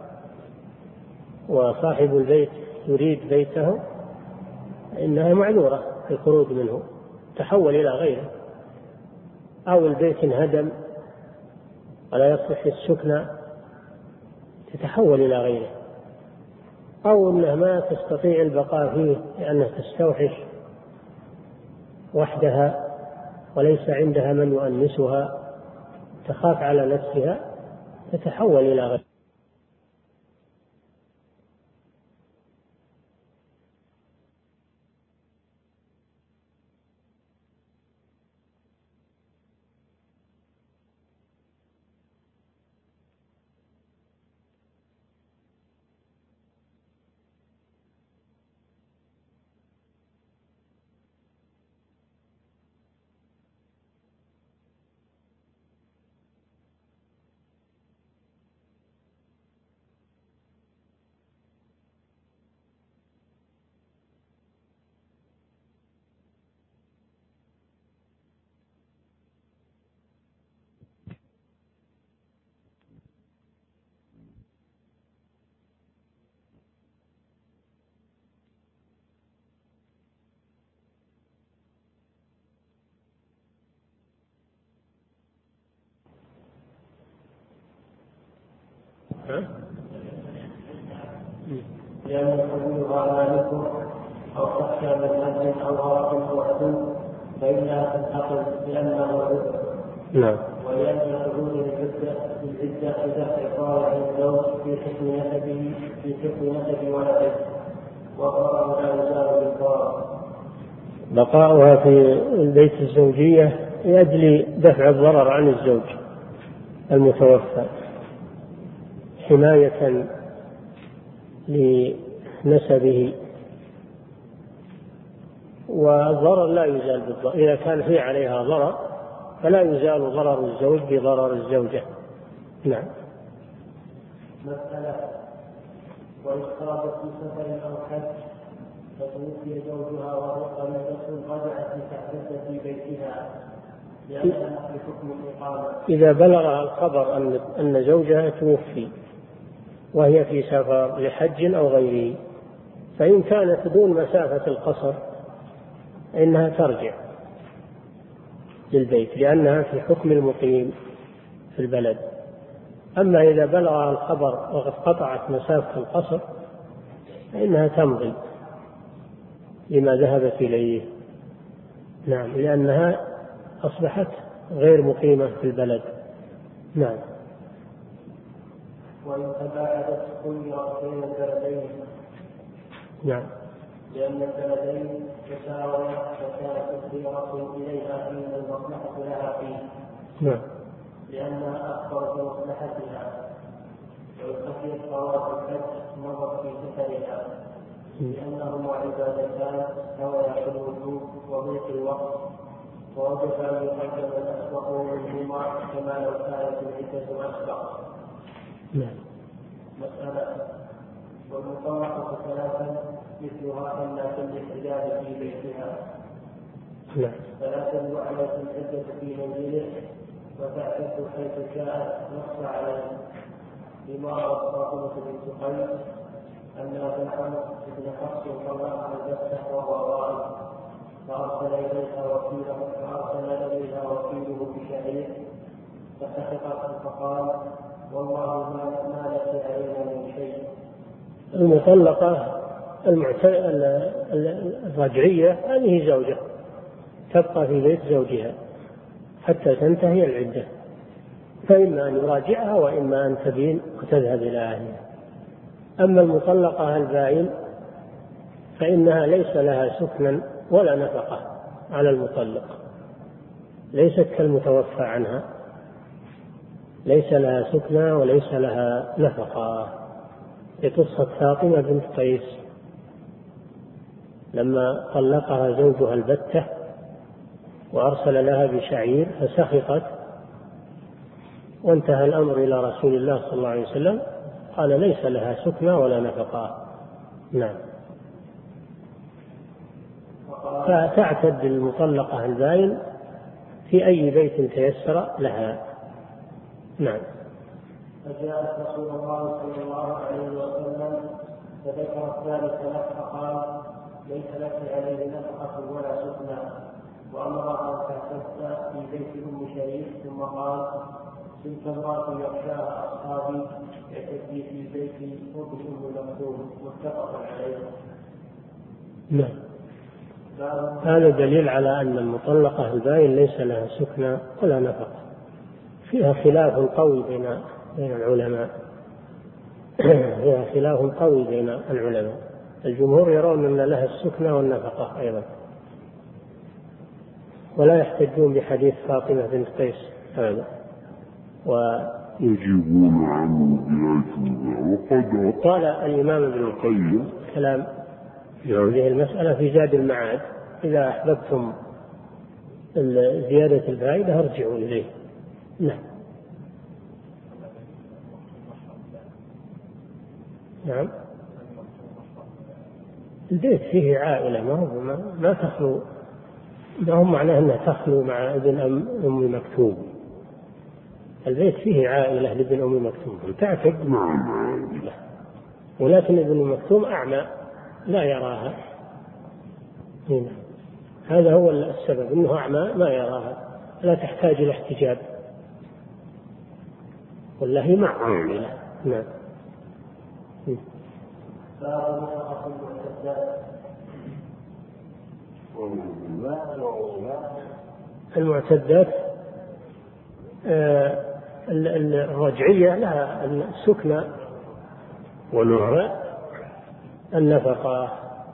وصاحب البيت يريد بيته إنها معذورة في الخروج منه، تحول إلى غيره، أو البيت انهدم ولا يصلح السكنى تتحول إلى غيره، أو أنها ما تستطيع البقاء فيه لأنها تستوحش وحدها وليس عندها من يؤنسها، تخاف على نفسها، تتحول إلى غيره. لأن حدودها مالك أو تخشى من هدم أو هرب أو عدو فإنها تنتقل لأنه عدو. نعم. ولأن حدود العدة بدفع طالع الزوج في حكم نسب ولده، والضرر لا يزال بالضرر. بقاؤها في البيت الزوجية لأجل دفع الضرر عن الزوج المتوفى، حماية لنسبه، والضرر لا يزال بالضرر. إذا كان في عليها ضرر فلا يزال ضرر الزوج بضرر الزوجة. نعم. مسألة: وإصابت في سفر أو حج فتوفي زوجها وهو قريبة رجعت لتعتد في بيتها لأنها في حكم الإقامة. إذا بلغها الخبر أن زوجها توفي وهي في سفر لحج أو غيره، فإن كانت دون مسافة القصر إنها ترجع للبيت لأنها في حكم المقيم في البلد. أما إذا بلغها الخبر وقد قطعت مسافة القصر فإنها تمضي لما ذهبت إليه. نعم، لأنها أصبحت غير مقيمة في البلد. نعم. وإن تباعدت خيرت بين البلدين. نعم. لأن البلدين تساويا فكانت الخيرة إليها حين المصلحة لها فيه. نعم. لأنها أكثر في مصلحتها. وإن خشيت فوات الحج مضت في سفرها، لأنهما عبادتان استويا في الوجوب وضيق الوقت، ووجب أن يقدم الأسبق منهما كما لو كانت العدة أسبق. نعم. مسألة: والمطلقة ثلاثا مثلها إلا كالاحتجاج في بيتها. فلا تجب عليه العدة في منزله وتعتد حيث شاءت نص عليه. لما روى فاطمة بنت قيس أن أبا عمرو بن حفص طلقها البتة وهو غائب فأرسل إليها وكيله بشعير فسخطت فقال والله ما لك علينا من شيء. المطلقة الرجعية هذه زوجة تبقى في بيت زوجها حتى تنتهي العدة، فإما أن يراجعها وإما أن تبين وتذهب إلى أهلها. أما المطلقة البائن فإنها ليس لها سكنا ولا نفقة على المطلق، ليست كالمتوفى عنها، ليس لها سكنى وليس لها نفقة. لقصة فاطمة بنت قيس لما طلقها زوجها البتة وأرسل لها بشعير فسخطت وانتهى الأمر إلى رسول الله صلى الله عليه وسلم قال ليس لها سكنى ولا نفقة. نعم. فتعتد المطلقة البائن في أي بيت تيسر لها. نعم. فجاءت رسول الله صلى الله عليه وسلم فذكر الثالث له فقال ليس لك عليه نفقة ولا سكنى، وأمر أن تعتد في بيت أم شريك، ثم قال تلك امرأة يخشاها أصحابي يعتدي في بيت ابن أم مكتوم متفق عليه. نعم. هذا دليل على أن المطلقة البائن ليس لها سكنى ولا نفقة. فيها خلاف قوي بين العلماء فيها خلاف قوي بين العلماء. الجمهور يرون أن لها السكنى والنفقة أيضا، ولا يحتجون بحديث فاطمة بنت قيس هذا ويجيبون عنه بآية. وقد قال الإمام ابن القيم كلام في هذه المسألة في زاد المعاد: إذا أحببتم زيادة الفائدة ارجعوا إليه. نعم. نعم. البيت فيه عائلة، ما تخلو، ما هم معناه أنها تخلو مع ابن أم مكتوم. البيت فيه عائلة لابن أم مكتوم تعتد، ولكن ابن مكتوم أعمى لا يراها. هنا هذا هو السبب، أنه أعمى ما يراها، لا تحتاج إلى احتجاب، والله مع عائلة. نعم. المعتدات الرجعية لها السكنى ولها النفقة.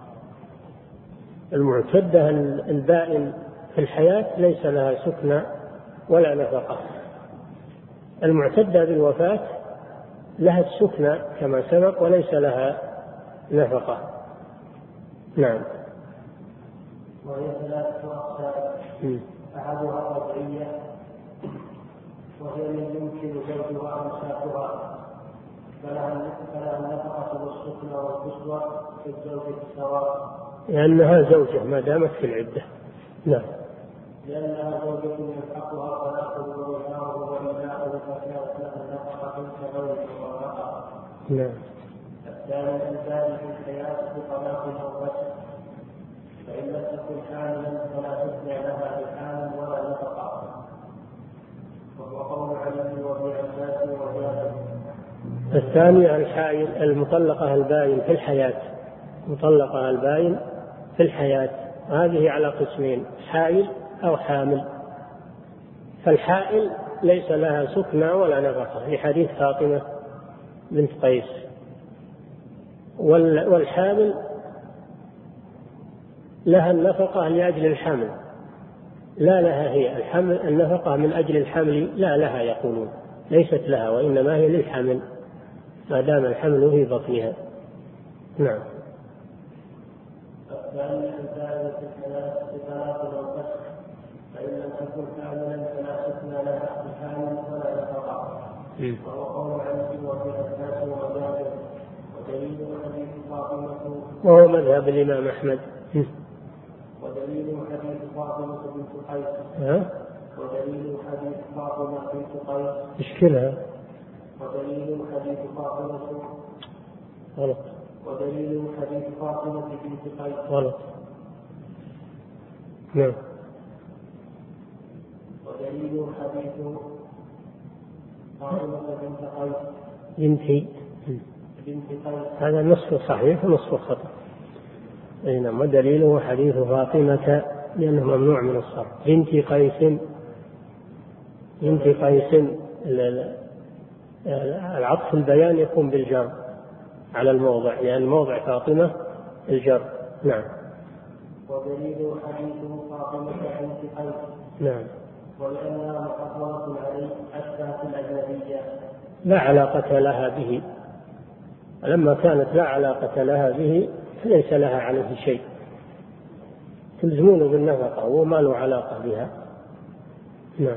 المعتدة البائن في الحياة ليس لها سكنى ولا نفقة. المعتدة بالوفاة لها السكنى كما سبق وليس لها نفقة. نعم. وهي ثلاثة أقسام: أحدها الرجعية وهي من يمكن زوجها إمساكها، فلها النفقة والسكنى والكسوة في الزوجة سواء، لأنها زوجة ما دامت في العدة. نعم. لأنها زوجة يلحقها طلاقه ووجهه وإيلاؤه فكانت لها النفقة كغير المطلقة. نعم. الثاني الثاني في الحياة بطلاق أو فسخ، فإن لم تكن حاملا فلا تثنى لها بحامل ولا نفقة، وهو قول علي وابن عباس وجابر. الثاني الحائل المطلقة البائن في الحياة، مطلقة البائن في الحياة هذه على قسمين: حائل أو حامل. فالحائل ليس لها سكنى ولا نفقة لحديث فاطمة بنت قيس، والحامل لها النفقة لأجل الحمل، لا لها هي الحمل النفقة من أجل الحمل لا لها، يقولون ليست لها وإنما هي للحمل ما دام الحمل في بطنها. نعم. الثاني الثالث في الحياة بطلاق أو فسخ، فإن لم تكن حاملا فلا سكنى لها بحامل ولا نفقة، وهو قول علي وابن عباس وجابر. ودليل حديث فاطمة وهو مذهب الإمام أحمد. ودليل حديث فاطمة بنت قيس ودليل حديث فاطمة بنت قيس إشكلها ودليل حديث فاطمة غلط ودليل حديث فاطمة بنت قيس غلط. نعم. ودليل حديث فاطمة بنت قيس بنت قيس هذا نصف صحيح ونصف خطأ. نعم. ودليله حديث فاطمة لأنه ممنوع من الصرف. بنت قيس العطف البيان يكون بالجر على الموضع لأن موضع فاطمة الجر. نعم. ودليل حديث فاطمة بنت قيس نعم. ولأنها محرمة عليه حتى في الأجنبية لا علاقة لها به. لما كانت لا علاقة لها به ليس لها عليه شيء، تلزمون بالنفقة وما له علاقة بها. نعم.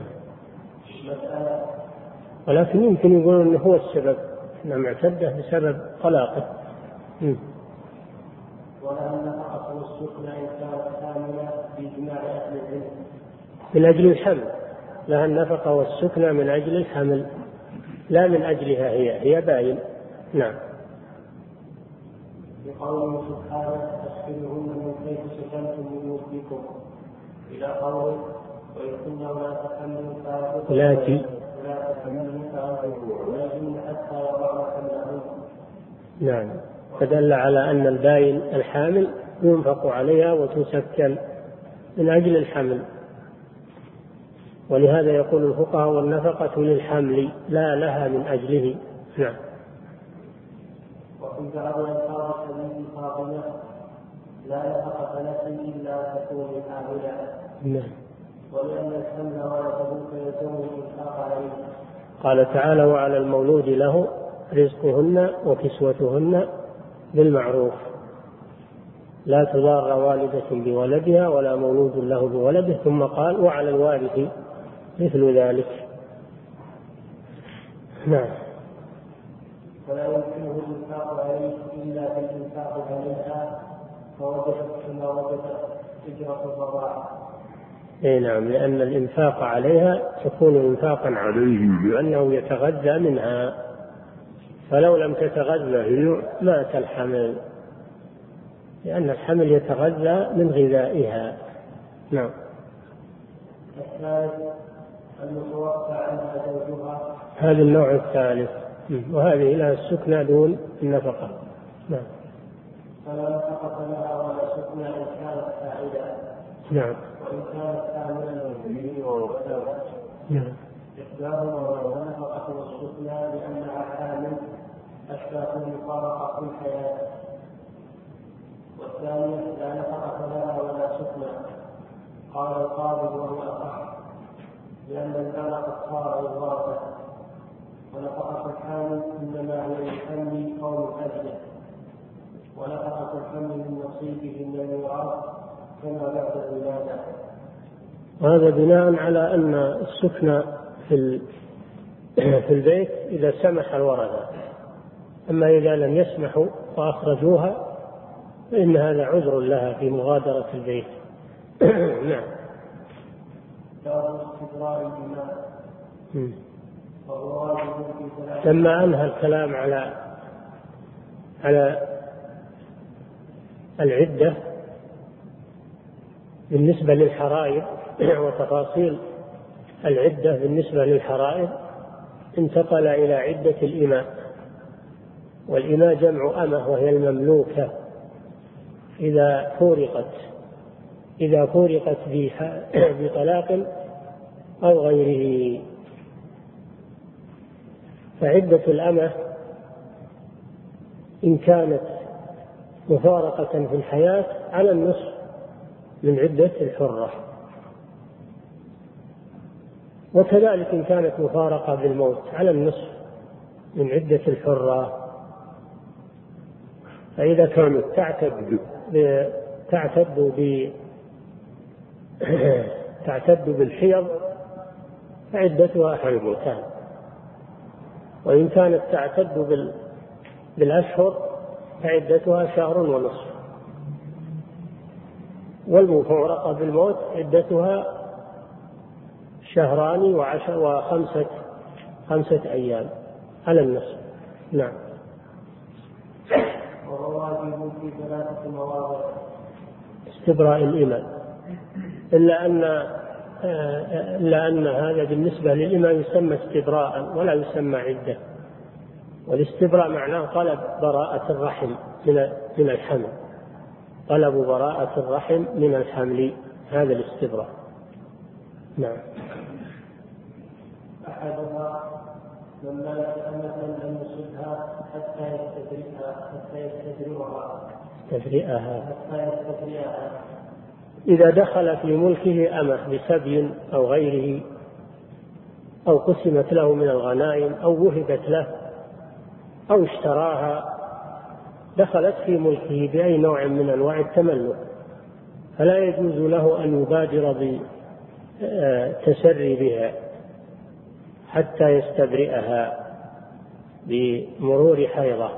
ولكن يمكن يقولون أنه هو السبب، أنها معتدة بسبب طلاقه. ولا النفقة والسكنى إن كانت كاملة بإجماع أهل العلم من أجل الحمل. لها النفقة والسكنى من أجل الحمل لا من أجلها هي باين. نعم. بقوله سبحانه أسكنهن من حيث سكنتم من وجدكم إلى قوله وإن كنا لا تحملوا لاتي ولكن حتى يضعن حملهن. نعم. فدل على أن الباين الحامل ينفق عليها وتسكن من أجل الحمل، ولهذا يقول الفقهاء والنفقة للحمل لا لها من أجله. نعم. وفي بعض ألفاظ حديث فاطمة لا نفقة نفس إلا تكون حاملا. نعم. ولأن الحمل ولده فيلزم الإنفاق عليه. قال تعالى وعلى المولود له رزقهن وكسوتهن بالمعروف لا تضار والدة بولدها ولا مولود له بولده، ثم قال وعلى الوارث مثل ذلك. نعم. ولا يمكنه الإنفاق عليه إلا بالإنفاق عليها فوجدت كما وجدت أجرة الرضاعة. نعم. لأن الإنفاق عليها يكون إنفاقا عليه لأنه يتغذى منها، فلو لم تتغذى هي مات الحمل، لأن الحمل يتغذى من غذائها. نعم. الثالث المتوفى عنها زوجها. هذا النوع الثالث، وهذه لها السكنى دون النفقة. نعم. فلا نفقة لها ولا سكنى إن كانت فاعلة. نعم. وإن كانت كاملا نعم. إحداهما ولا نفقة والسكنى لأنها حامل أشبه المفارقة في الحياة. والثانية لا نفقة لها ولا سكنى. قال القاضي وهو أصح لأن المال قد صار الوارثة، ونفقة الحامل إنما هي للحمل أو من أجله، ونفقة الحمل من نصيبه من الميراث كما بعد الولادة. وهذا بناء على أن السكنى في البيت إذا سمح الورثة، أما إذا لم يسمحوا وأخرجوها فإن هذا عذر لها في مغادرة البيت. نعم. لما أنهى الكلام على العدة بالنسبة للحرائر وتفاصيل العدة بالنسبة للحرائر، انتقل إلى عدة الإماء. والإماء جمع أمة وهي المملوكة إذا فورقت بطلاق أو غيره. فعدة الأمة إن كانت مفارقة في الحياة على النصف من عدة الحرة، وكذلك إن كانت مفارقة بالموت على النصف من عدة الحرة. فإذا كانت تعتد بالحيض فعدتها حيضتان، وإن كانت تعتد بالأشهر فعدتها شهر ونصف، والمفارقة بالموت عدتها شهران خمسة أيام على النصف. نعم. وهو واجب في 3 مواضع: استبراء الإمام، إلا أن هذا بالنسبة للإمام يسمى استبراء ولا يسمى عدة. والاستبراء معناه طلب براءة الرحم من الحمل، طلب براءة الرحم من الحمل، هذا الاستبراء. نعم. أحدها من ملك أمة لم يصبها حتى يستبرئها. إذا دخل في ملكه أمة بسبي أو غيره، أو قسمت له من الغنائم أو وهبت له أو اشتراها، دخلت في ملكه بأي نوع من أنواع التملك، فلا يجوز له أن يبادر بالتسري بها حتى يستبرئها بمرور حيضة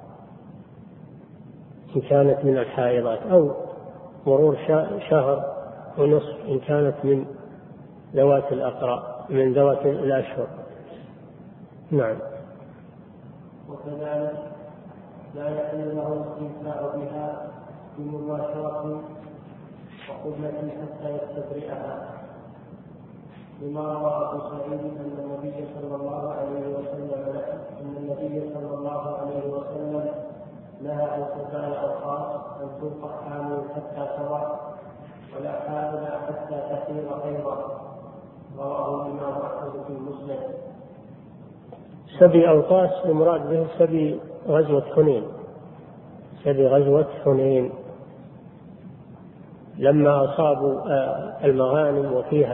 إن كانت من الحائضات، أو مرور شهر ونصف إن كانت من ذوات الأقراء، من ذوات الأشهر. نعم. وكذلك لا يحل له الاستمتاع بها بمباشرة وقبلة حتى يستبرئها، لما روى أبو سعيد أن النبي صلى الله عليه وسلم نهى عن سباع الأوقات أن توقع حامل حتى تضع، ولا حامل حتى تحيض حيضا. رواه الإمام أحمد في مسلم. سبي أوقاس المراد به سبي غزوة حنين، لما أصابوا المغانم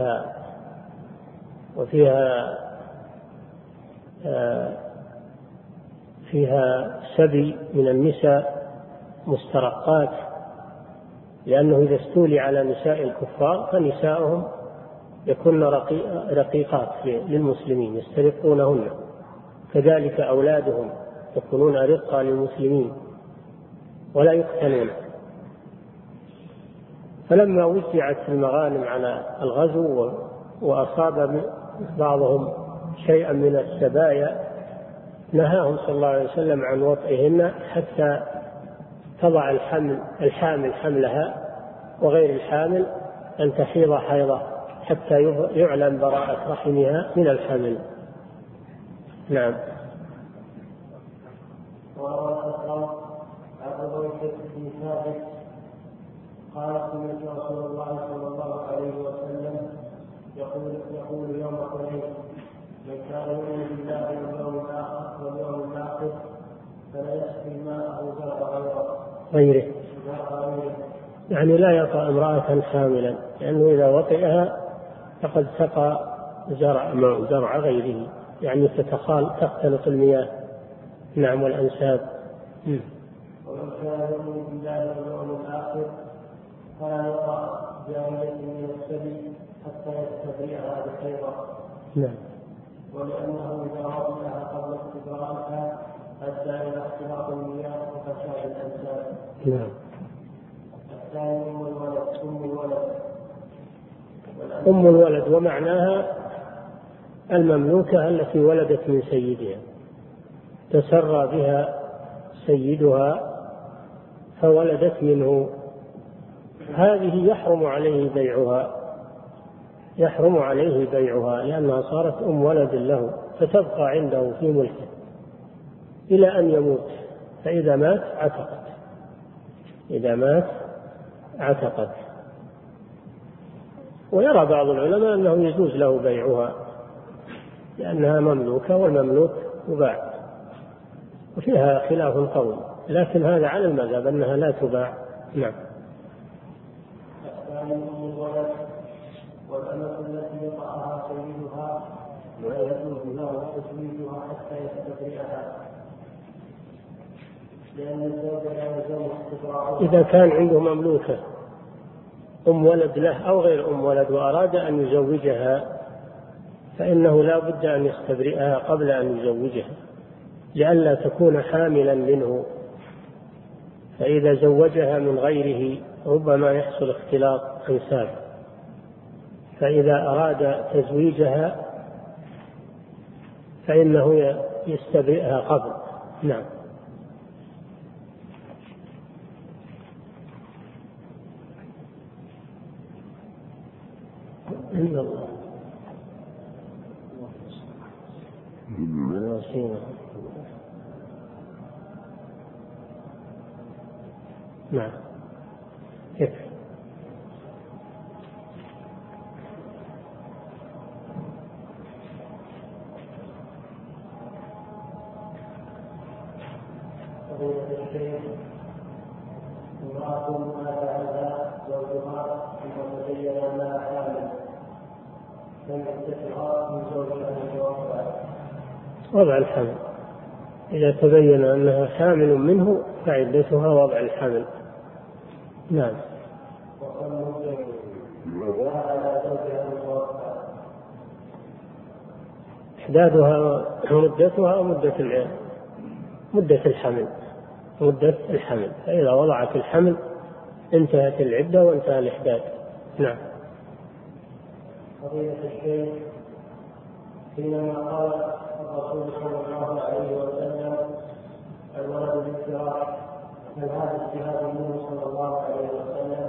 فيها سبي من النساء مسترقات، لأنه إذا استولي على نساء الكفار فنساؤهم يكون رقيقات للمسلمين يسترقونهن، كذلك أولادهم يكونون رقا للمسلمين ولا يقتلون. فلما وزعت المغانم على الغزو وأصاب بعضهم شيئا من السبايا، نهاهم صلى الله عليه وسلم عن وطئهن حتى تضع الحامل حملها، وغير الحامل أن تحيض حيضة حتى يعلم براءة رحمها من الحمل. نعم. قال سمعت رسول الله صلى الله عليه وسلم يقول يوم حنين: من كان يؤمن بالله واليوم الآخر فلا يسقي ماءه غيره، يعني لا يطأ امرأة حاملا، لأنه إذا وطئها فقد سقى زرع غيره، يعني تختلط المياه. نعم. والأنساب. ومن كان يؤمن بالله واليوم الآخر فلا يطأ جارية من السبي حتى يستبرئها بحيضة. نعم. ولأنه إذا وطئها قبل استبراءها أدى إلى اختلاط المياه وفساد الأنساب. نعم. الثاني أم الولد، ومعناها المملوكة التي ولدت من سيدها، تسرى بها سيدها فولدت منه، هذه يحرم عليه بيعها لأنها صارت أم ولد له، فتبقى عنده في ملكه إلى أن يموت، فإذا مات عتقت. ويرى بعض العلماء أنه يجوز له بيعها لأنها مملوكة، والمملوك يباع، وفيها خلاف قوي، لكن هذا على المذهب أنها لا تباع. نعم. والأمة التي يطأها سيدها لا يجوز له تزويجها حتى يستبرئها، لأن الزوج لا يزال استبراءها. إذا كان عنده مملوكة أم ولد له أو غير أم ولد وأراد أن يزوجها، فإنه لا بد أن يستبرئها قبل أن يزوجها، لئلا تكون حاملا منه فإذا زوجها من غيره ربما يحصل اختلاط أنساب، فإذا أراد تزويجها فإنه يستبرئها قبل. نعم. إن الله نعم يكفي. امرأة مات عنها زوجها ثم تبين أنها حامل، لم يتفقها من زوجها المتوفى. وضع الحمل، إذا تبين أنها حامل منه فعدتها وضع الحمل. نعم. إحدادها مدتها مدة الحمل، فإذا وضعت الحمل انتهت العدة وانتهى الإحداد. نعم. فضيلة الشيخ، حينما قال الرسول صلى الله عليه وسلم الولد بالفراش، هل هذا اجتهاد منه صلى الله عليه وسلم؟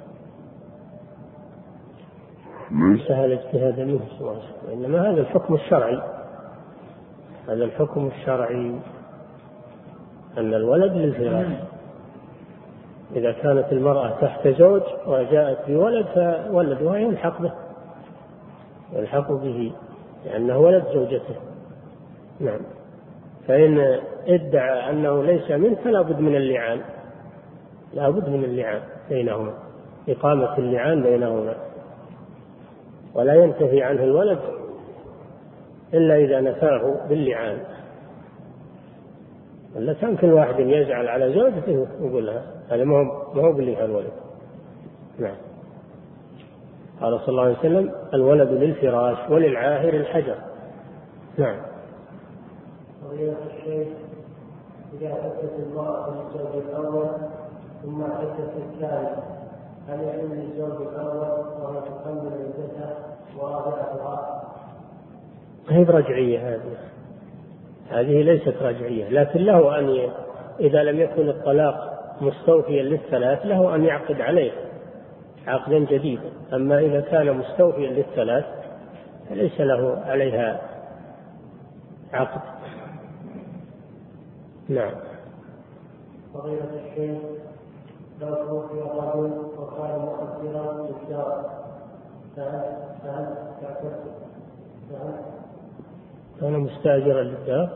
ليس هذا اجتهاد منه صلى الله عليه وسلم، إنما هذا الحكم الشرعي. هذا الحكم الشرعي أن الولد للفراش. إذا كانت المرأة تحت زوج وجاءت بولد فولدها يلحق به لأنه ولد زوجته. نعم. فإن ادعى أنه ليس منه فلا بد من اللعان، لا بد من اللعان بينهما، إقامة اللعان بينهما، ولا ينتهي عنه الولد إلا إذا نفاه باللعان. ولا كل واحد يزعل على زوجته ويقول لها هذا ما هو باللي الولد. نعم. قال صلى الله عليه وسلم الولد للفراش وللعاهر الحجر. نعم. فضيلة الشيخ، إذا أتت المرأة للزوج الأول ثم أتت الثاني، هل يحل للزوج الأول وهي تكمل عدتها ورابعتها؟ هي برجعية، هذه ليست رجعية، لكن له أن إذا لم يكن الطلاق مستوفيا للثلاث له أن يعقد عليه عقدا جديدا. أما إذا كان مستوفيا للثلاث فليس له عليها عقد. نعم. فضيلة الشيخ، لو توفي الرجل وكان مؤثرا للدار فهل كان مستأجرا للدار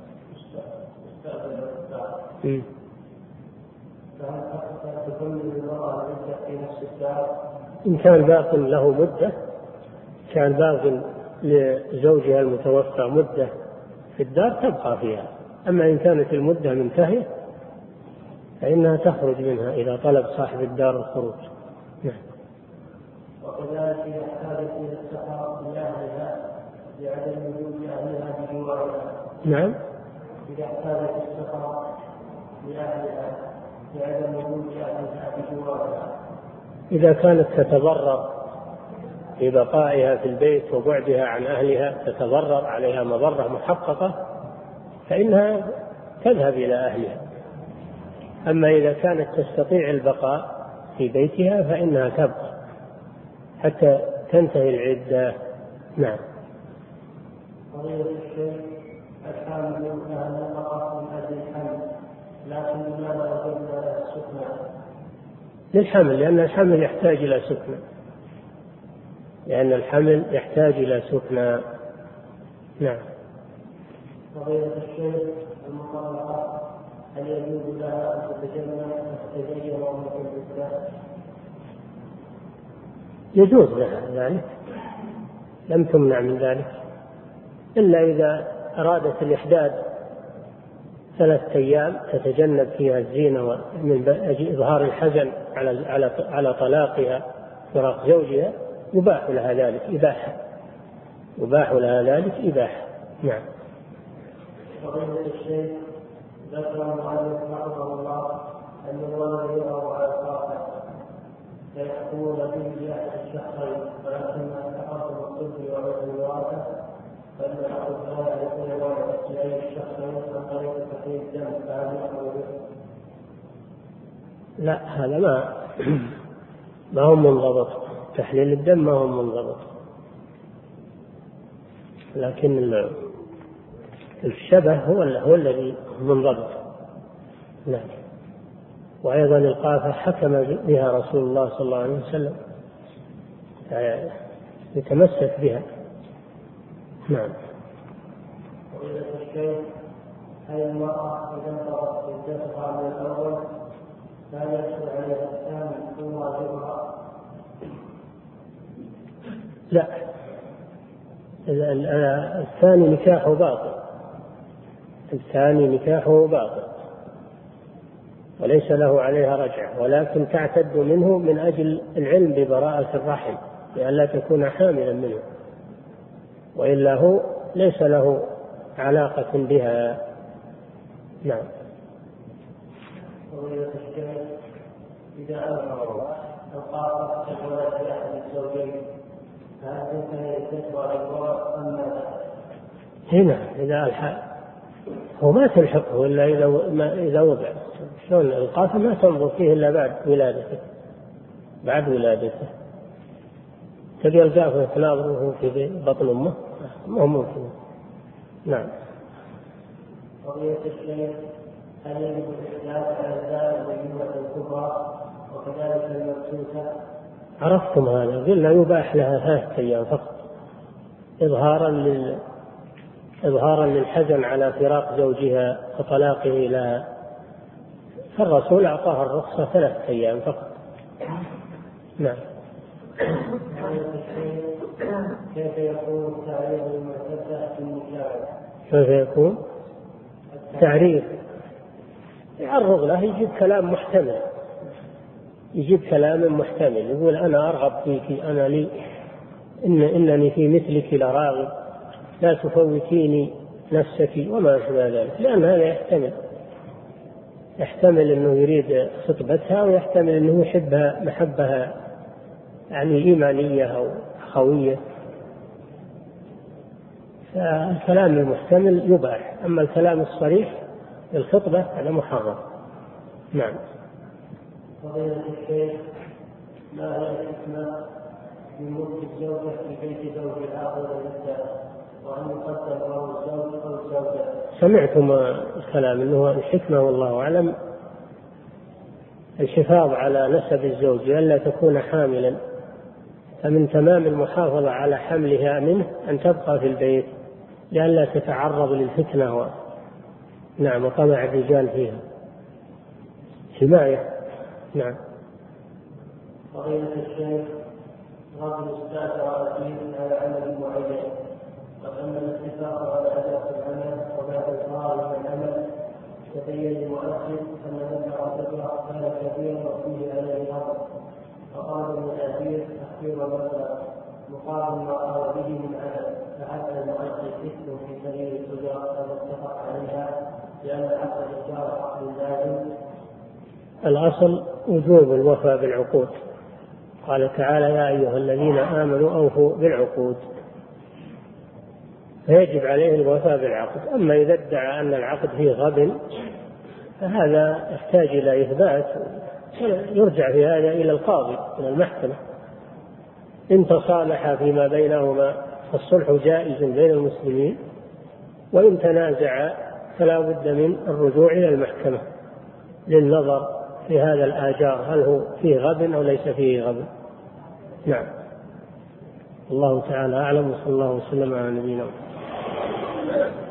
تكمل المرأة العدة في نفس الدار؟ إن كان باق له مدة، كان باق لزوجها المتوفى مدة في الدار تبقى فيها. أما إن كانت المدة منتهية فإنها تخرج منها إذا طلب صاحب الدار الخروج. نعم. وكذلك إذا احتاجت إلى السفر لأهلها لعدم وجود أهلها بجوارها. نعم. إذا احتاجت السفر لأهلها لعدم وجود أهلها بجوارها. إذا كانت تتضرر في بقائها في البيت وبعدها عن أهلها، تتضرر عليها مضرة محققة، فإنها تذهب إلى أهلها. أما إذا كانت تستطيع البقاء في بيتها فإنها تبقى حتى تنتهي العدة. نعم. فضيلة الشيخ، الحامل لها نفقة من أجل الحمل، لكن لماذا وجدنا لها السكنى؟ للحمل، لأن الحمل يحتاج إلى سكنى. نعم. فضيلة الشيخ، المطلقة هل يجوز لها أن تتزين وهي في الإسلام؟ يجوز لها ذلك، لم تمنع من ذلك، إلا إذا أرادت الإحداد 3 أيام تتجنب فيها الزينة من إظهار الحزن على طلاقها فراق زوجها، يباح لها ذلك إباحة. نعم. فضيلة الشيخ، ذكر المؤلف رحمه الله أن الولد يرى على القاطع فيحكمون به لأحد الشخصين، ولكن تقدم الطب وعلم الوراثة فإن الأطباء يقولون لأي الشخصين عن طريق تحليل الدم فهل يحكم به؟ لا، هذا ما هو منضبط. تحليل الدم ما هو منضبط، لكن الشبه هو الذي منضبط. نعم. وأيضا القافة حكم بها رسول الله صلى الله عليه وسلم، يتمسك بها. نعم. وإذا الشيء هل المرأة إذا انتظرت الدفع من الأول لا يحصل عليها الثاني ثم راجعها؟ لا، الثاني نكاحه باطل، الثاني نكاحه باطل وليس له عليها رجعة، ولكن تعتد منه من أجل العلم ببراءة الرحم لئلا تكون حاملا منه، وإلا هو ليس له علاقة بها. نعم. إذا أمر القاطع الولد لأحد الزوجين فهل يمكن أن يتبع الولد أم لا؟ هنا إذا هو ما تلحقه إلا إذا وضع. شلون القاطع ما تنظر فيه إلا بعد ولادته. تبي القاطع تناظره في بطن أمه ما هو ممكن. نعم. قضية الشيخ هل يجب الإحداث على الزائد والجملة الكبرى وكذلك المبسوطة؟ عرفتم هذا؟ قلنا يباح لها 3 أيام فقط إظهارا للحزن على فراق زوجها وطلاقه لها، فالرسول أعطاها الرخصة 3 أيام فقط. نعم. كيف يكون التعريف المعتدة في النكاح؟ كيف يكون التعريف؟ يعرض له، يجيب كلام محتمل، يقول أنا أرغب فيك، أنا لي إنني في مثلك لراغب، لا تفوتيني نفسك وما أشبه ذلك، لأن هذا يحتمل أنه يريد خطبتها، ويحتمل أنه يحبها محبها يعني إيمانية أو أخوية. فالكلام المحتمل يباح، أما الكلام الصريح للخطبة هذا محرم. نعم. فضيلة الشيخ، ما هي الحكمة من ملك الزوجة في بيت زوج الآخر للنساء، وأن يقدم أو الزوج أو الزوجة؟ سمعتم الكلام أنه الحكمة والله أعلم الحفاظ على نسب الزوج لئلا تكون حاملا، فمن تمام المحافظة على حملها منه أن تبقى في البيت لئلا تتعرض للفتنة نعم وطمع الرجال فيها، حماية. نعم. فضيلة الشيخ، رجل استأثر على عمل معين، وأن الاتفاق على أداء العمل وبعد الفراغ من العمل تبين المؤثر أن ذكر الفكرة كان كبيرا وفيه عليه أمر، فقال ابن الأثير تخفير المبلغ مقابل ما قال به من عمل، فحتى المؤثر اسم في سبيل التجارة المتفق عليها، لأن حق الإيجار حق لازم. الأصل وجوب الوفاء بالعقود، قال تعالى يا أيها الذين آمنوا أوفوا بالعقود، فيجب عليه الوفاء بالعقد. أما إذا ادعى أن العقد فيه غبن فهذا يحتاج إلى إثبات، يرجع في هذا إلى القاضي من المحكمة. إن تصالح فيما بينهما فالصلح جائز بين المسلمين، وإن تنازع فلا بد من الرجوع إلى المحكمة للنظر في هذا الآجار هل هو فيه غبن أو ليس فيه غبن. نعم. الله تعالى أعلم، وصلى الله وسلم على نبينا محمد.